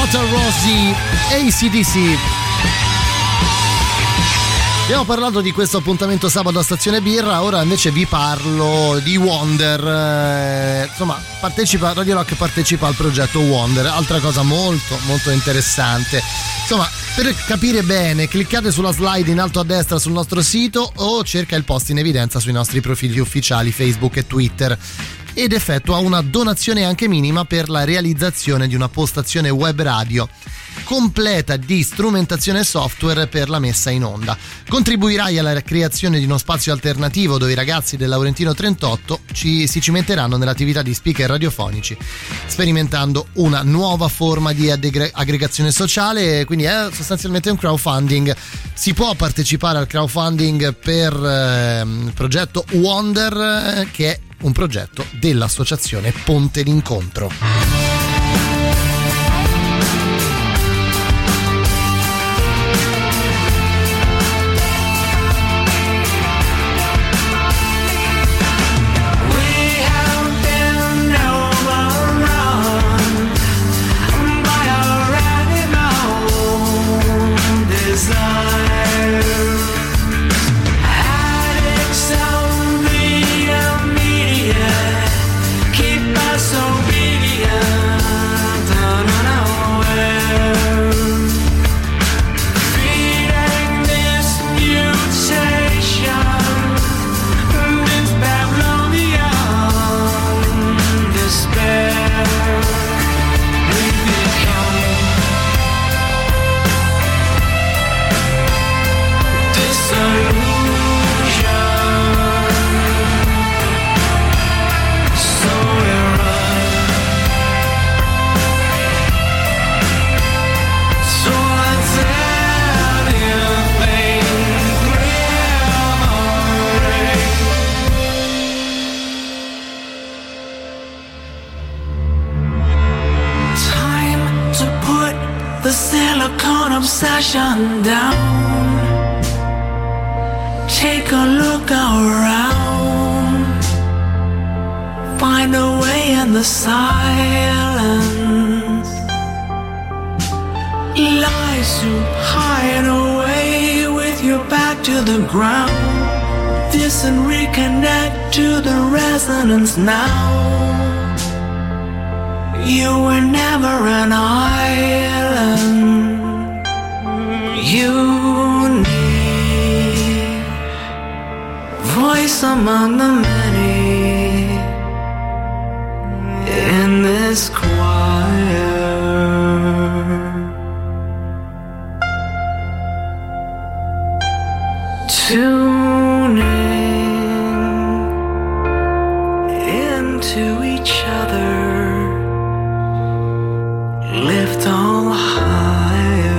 Dr. Rossi, AC/DC. Abbiamo parlato di questo appuntamento sabato a Stazione Birra, ora invece vi parlo di Wonder. Insomma, Radio Rock partecipa al progetto Wonder, altra cosa molto molto interessante. Insomma, per capire bene, cliccate sulla slide in alto a destra sul nostro sito o cerca il post in evidenza sui nostri profili ufficiali Facebook e Twitter ed effettua una donazione anche minima per la realizzazione di una postazione web radio completa di strumentazione e software per la messa in onda. Contribuirai alla creazione di uno spazio alternativo dove i ragazzi del Laurentino 38 si cimenteranno nell'attività di speaker radiofonici, sperimentando una nuova forma di aggregazione sociale, quindi è sostanzialmente un crowdfunding. Si può partecipare al crowdfunding per il progetto Wonder, che è un progetto dell'associazione Ponte d'Incontro. Obsession down. Take a look around. Find a way in the silence. Lies to hide away with your back to the ground. This and reconnect to the resonance now. You were never an island. You need voice among the many in this choir. Tuning into each other, lift all higher.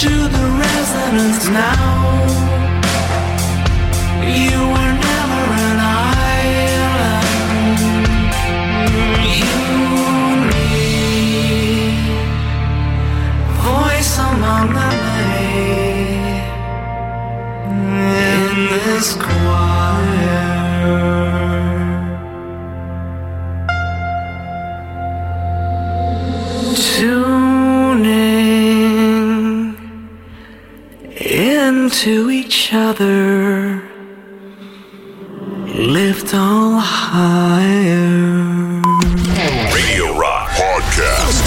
to the resonance now. You were never an island. You need voice among the many in this choir. Tuning into each other, lift all higher. Radio Rock Podcast.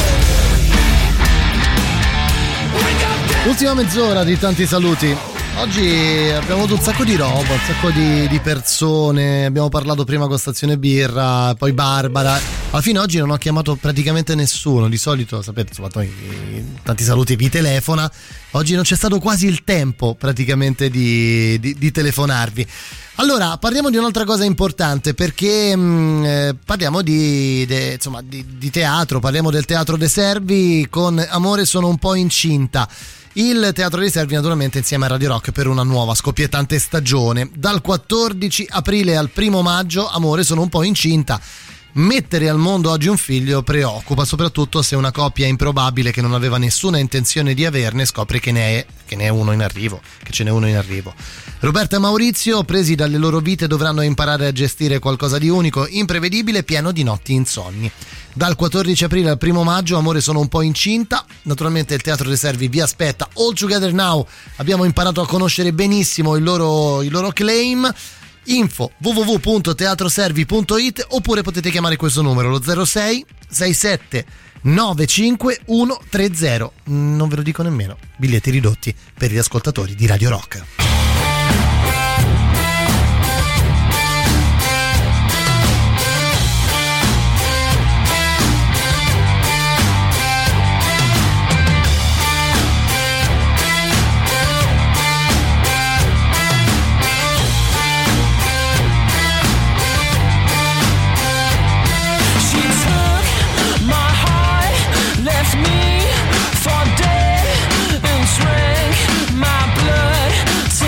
Ultima mezz'ora di tanti saluti. Oggi abbiamo avuto un sacco di roba, un sacco di persone. Abbiamo parlato prima con Stazione Birra, poi Barbara. Alla fine oggi non ho chiamato praticamente nessuno. Di solito, sapete, insomma, tanti saluti vi telefona. Oggi non c'è stato quasi il tempo praticamente di telefonarvi. Allora, parliamo di un'altra cosa importante, perché parliamo di teatro, parliamo del Teatro dei Servi con Amore sono un po' incinta. Il Teatro dei Servi naturalmente insieme a Radio Rock per una nuova scoppiettante stagione. Dal 14 aprile al 1 maggio Amore sono un po' incinta. Mettere al mondo oggi un figlio preoccupa, soprattutto se una coppia improbabile che non aveva nessuna intenzione di averne scopre che ce n'è uno in arrivo. Roberta e Maurizio, presi dalle loro vite, dovranno imparare a gestire qualcosa di unico, imprevedibile, pieno di notti insonni. Dal 14 aprile al 1 maggio Amore sono un po' incinta. Naturalmente il Teatro dei Servi vi aspetta. All Together Now, abbiamo imparato a conoscere benissimo i loro claim. Info www.teatroservi.it, oppure potete chiamare questo numero, lo 06 67 95 130. Non ve lo dico nemmeno. Biglietti ridotti per gli ascoltatori di Radio Rock. Me for dead and drank my blood.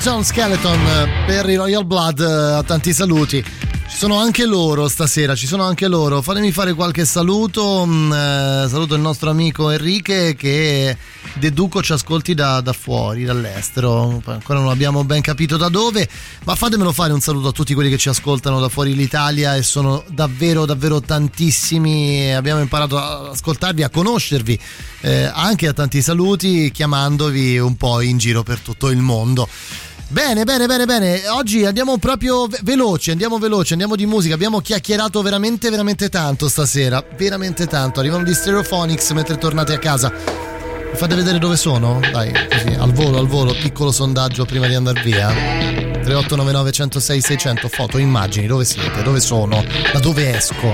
Skeleton per i Royal Blood, tanti saluti. Ci sono anche loro stasera, fatemi fare qualche saluto. Saluto il nostro amico Enrique che deduco ci ascolti da fuori, dall'estero, ancora non abbiamo ben capito da dove, ma fatemelo fare un saluto a tutti quelli che ci ascoltano da fuori l'Italia, e sono davvero tantissimi. Abbiamo imparato ad ascoltarvi, a conoscervi, anche a tanti saluti, chiamandovi un po' in giro per tutto il mondo. Bene. Oggi andiamo proprio veloci, andiamo di musica. Abbiamo chiacchierato veramente tanto stasera, veramente tanto. Arrivano gli Stereophonics mentre tornate a casa. Mi fate vedere dove sono? Dai, così, al volo, piccolo sondaggio prima di andare via. 3899 106 600, foto, immagini, dove siete, dove sono, da dove esco.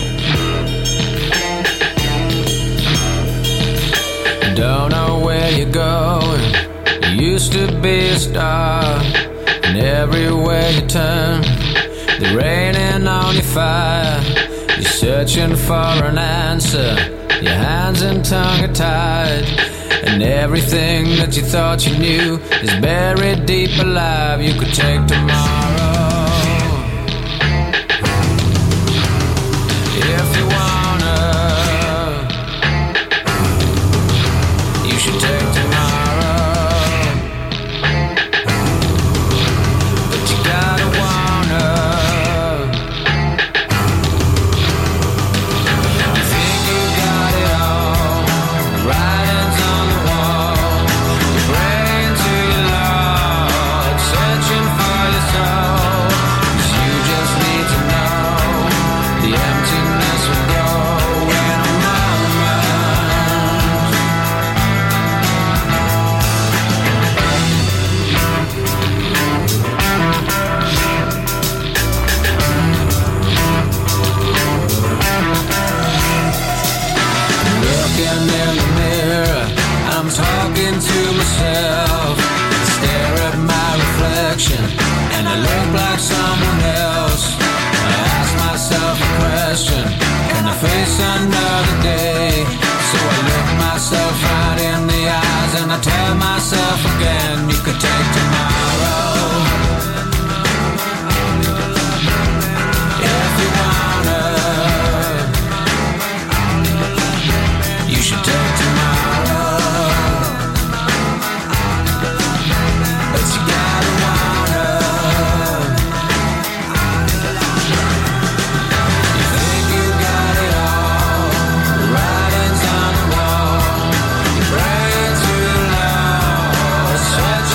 Don't know where you're going. You used to be a star, and everywhere you turn, they're raining on your fire. You're searching for an answer, your hands and tongue are tied, and everything that you thought you knew is buried deep alive. You could take tomorrow if you wanna. You should take tomorrow. And I look like someone else. I ask myself a question: can I face another day? So I look myself right in the eyes and I tell myself again, you could take tomorrow if you wanna. You should take tomorrow. Search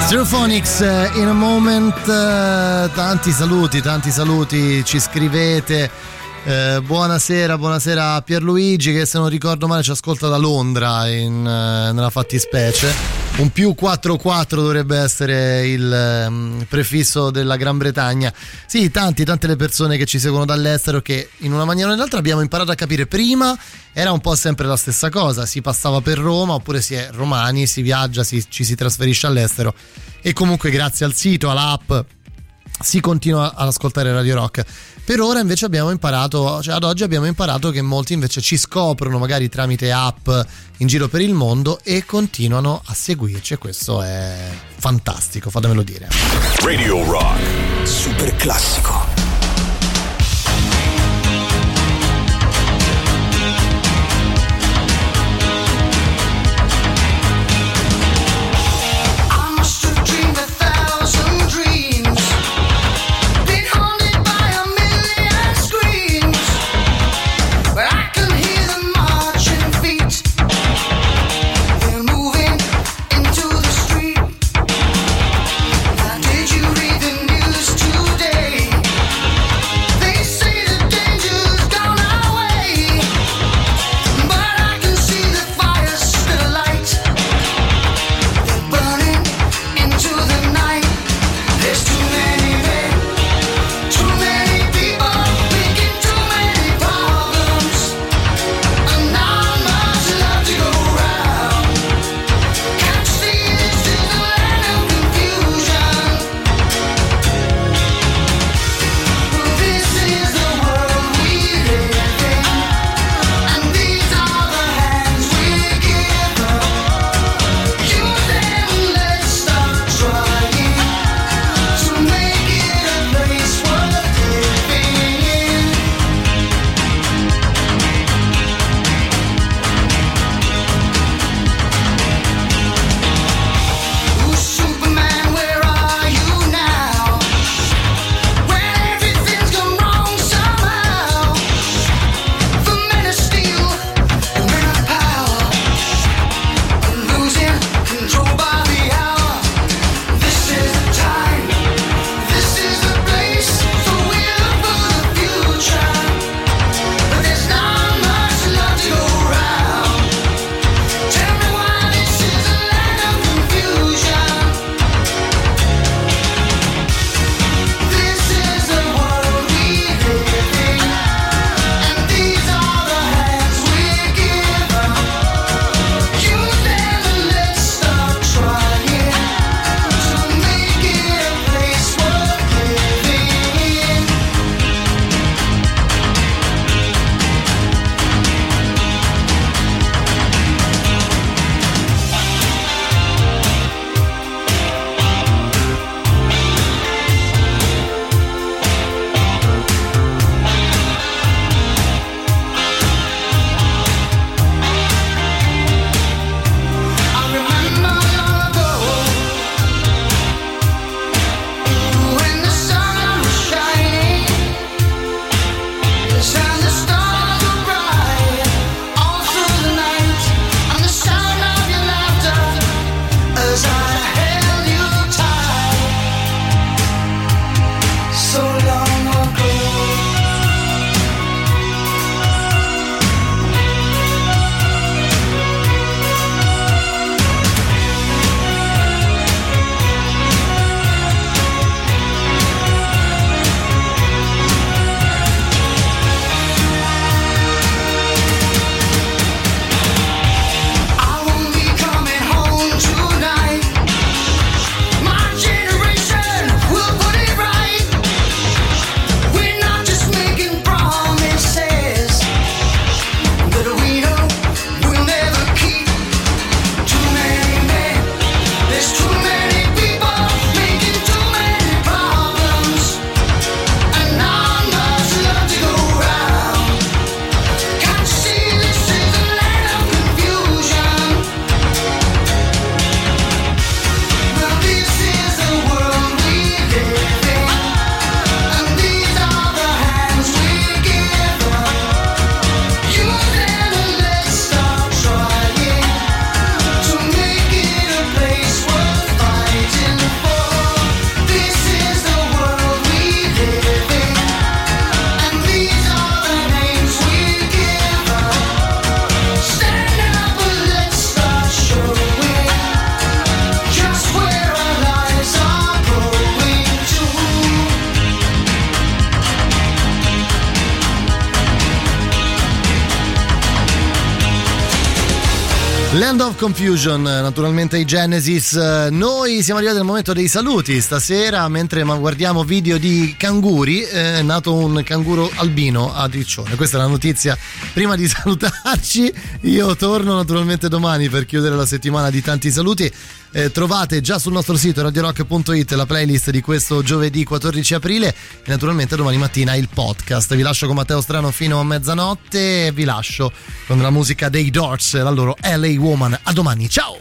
Stereophonics, in a moment. Tanti saluti, ci scrivete. Buonasera a Pierluigi, che se non ricordo male ci ascolta da Londra nella fattispecie. Un più 44 dovrebbe essere il prefisso della Gran Bretagna. Sì, tante le persone che ci seguono dall'estero, che in una maniera o nell'altra abbiamo imparato a capire. Prima era un po' sempre la stessa cosa, si passava per Roma, oppure si è romani, si viaggia, ci si trasferisce all'estero, e comunque grazie al sito, all'app, si continua ad ascoltare Radio Rock. Per ora invece abbiamo imparato, ad oggi abbiamo imparato che molti invece ci scoprono magari tramite app in giro per il mondo e continuano a seguirci, e questo è fantastico, fatemelo dire. Radio Rock, super classico. Land of Confusion, naturalmente i Genesis. Noi siamo arrivati al momento dei saluti stasera, mentre guardiamo video di canguri. È nato un canguro albino a Riccione. Questa è la notizia prima di salutarci. Io torno naturalmente domani per chiudere la settimana di tanti saluti. Trovate già sul nostro sito radiorock.it la playlist di questo giovedì 14 aprile e naturalmente domani mattina il podcast. Vi lascio con Matteo Strano fino a mezzanotte e vi lascio con la musica dei Doors, la loro LA Woman. A domani, ciao!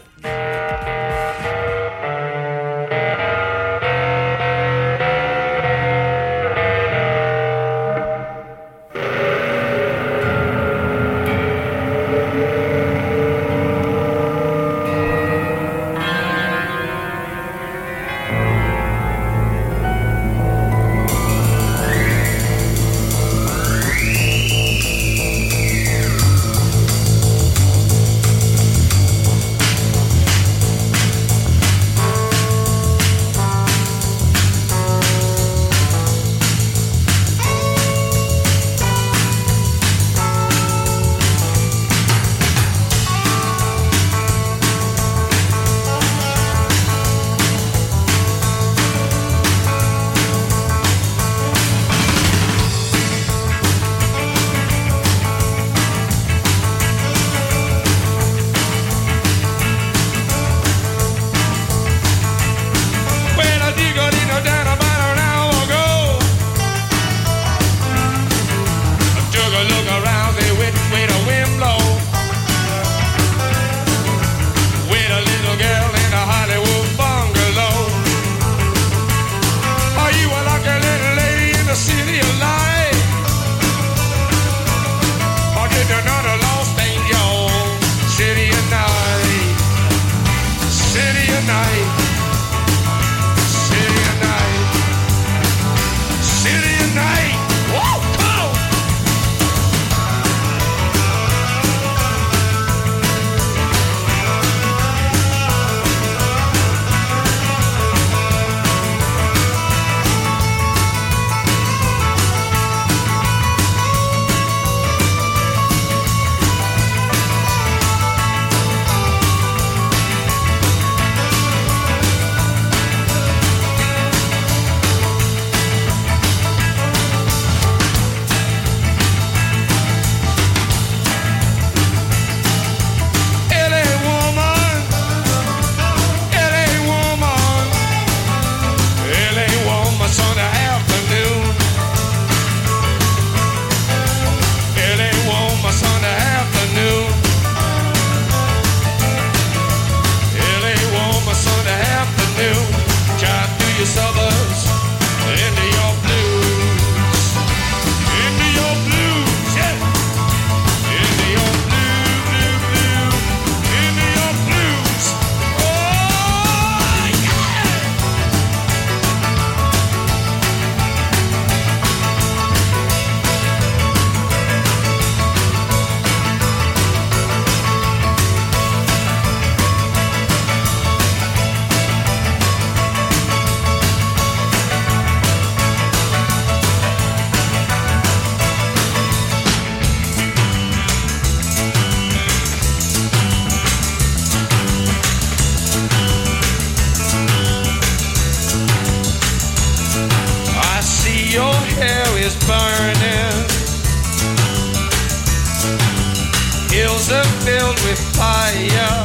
Hills are filled with fire.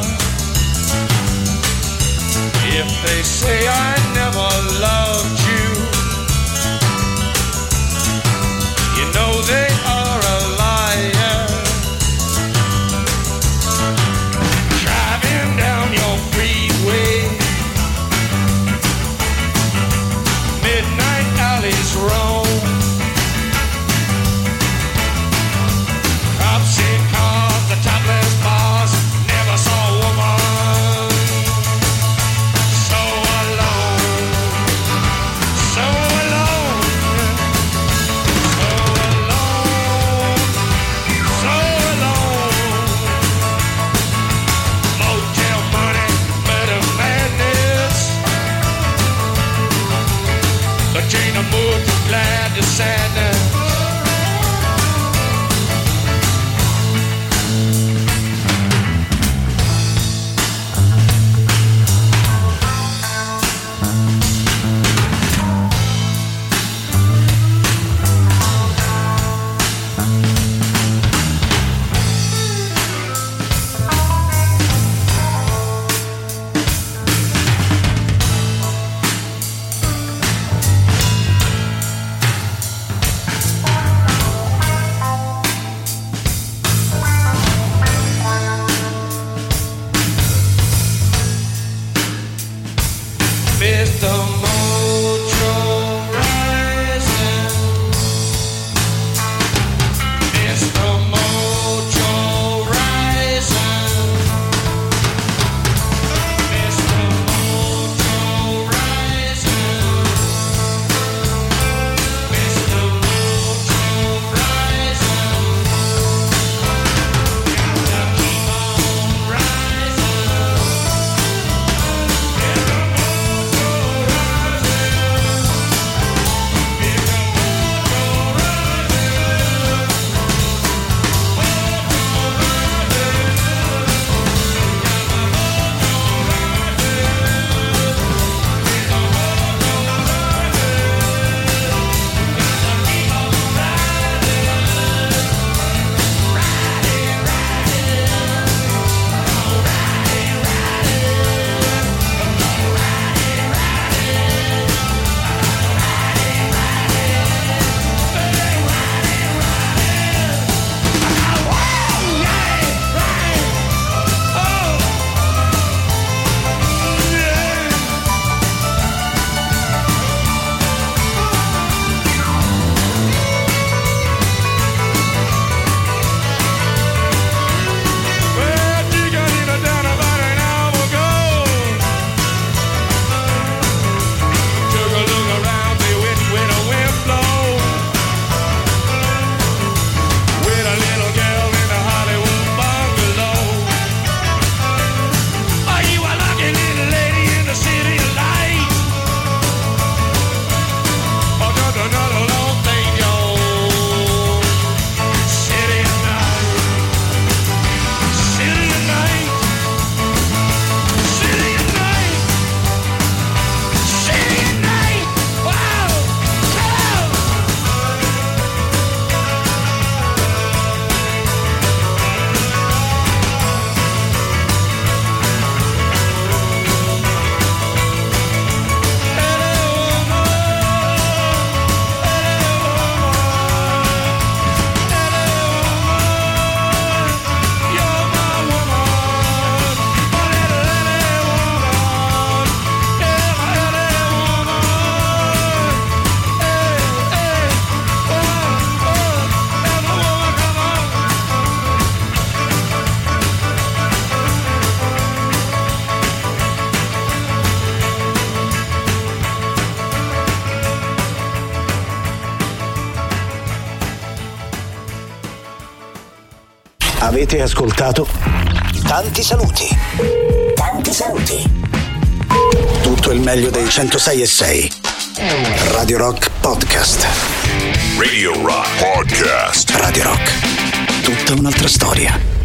If they say I never loved you, you know they are a liar. Driving down your freeway, midnight alleys roam. Cops in cars, the topless bars, never saw a woman so alone, so alone, so alone, so alone. Motel money, murder madness, but Gina moved from glad to sadness. Mr. Mojo Rising, Mr. Mojo Rising, Mr. Mojo Rising, Mr. Mojo Rising, gotta keep on rising. Avete ascoltato Tanti saluti. Tanti saluti. Tutto il meglio dei 106.6 Radio Rock Podcast. Radio Rock Podcast. Radio Rock. Tutta un'altra storia.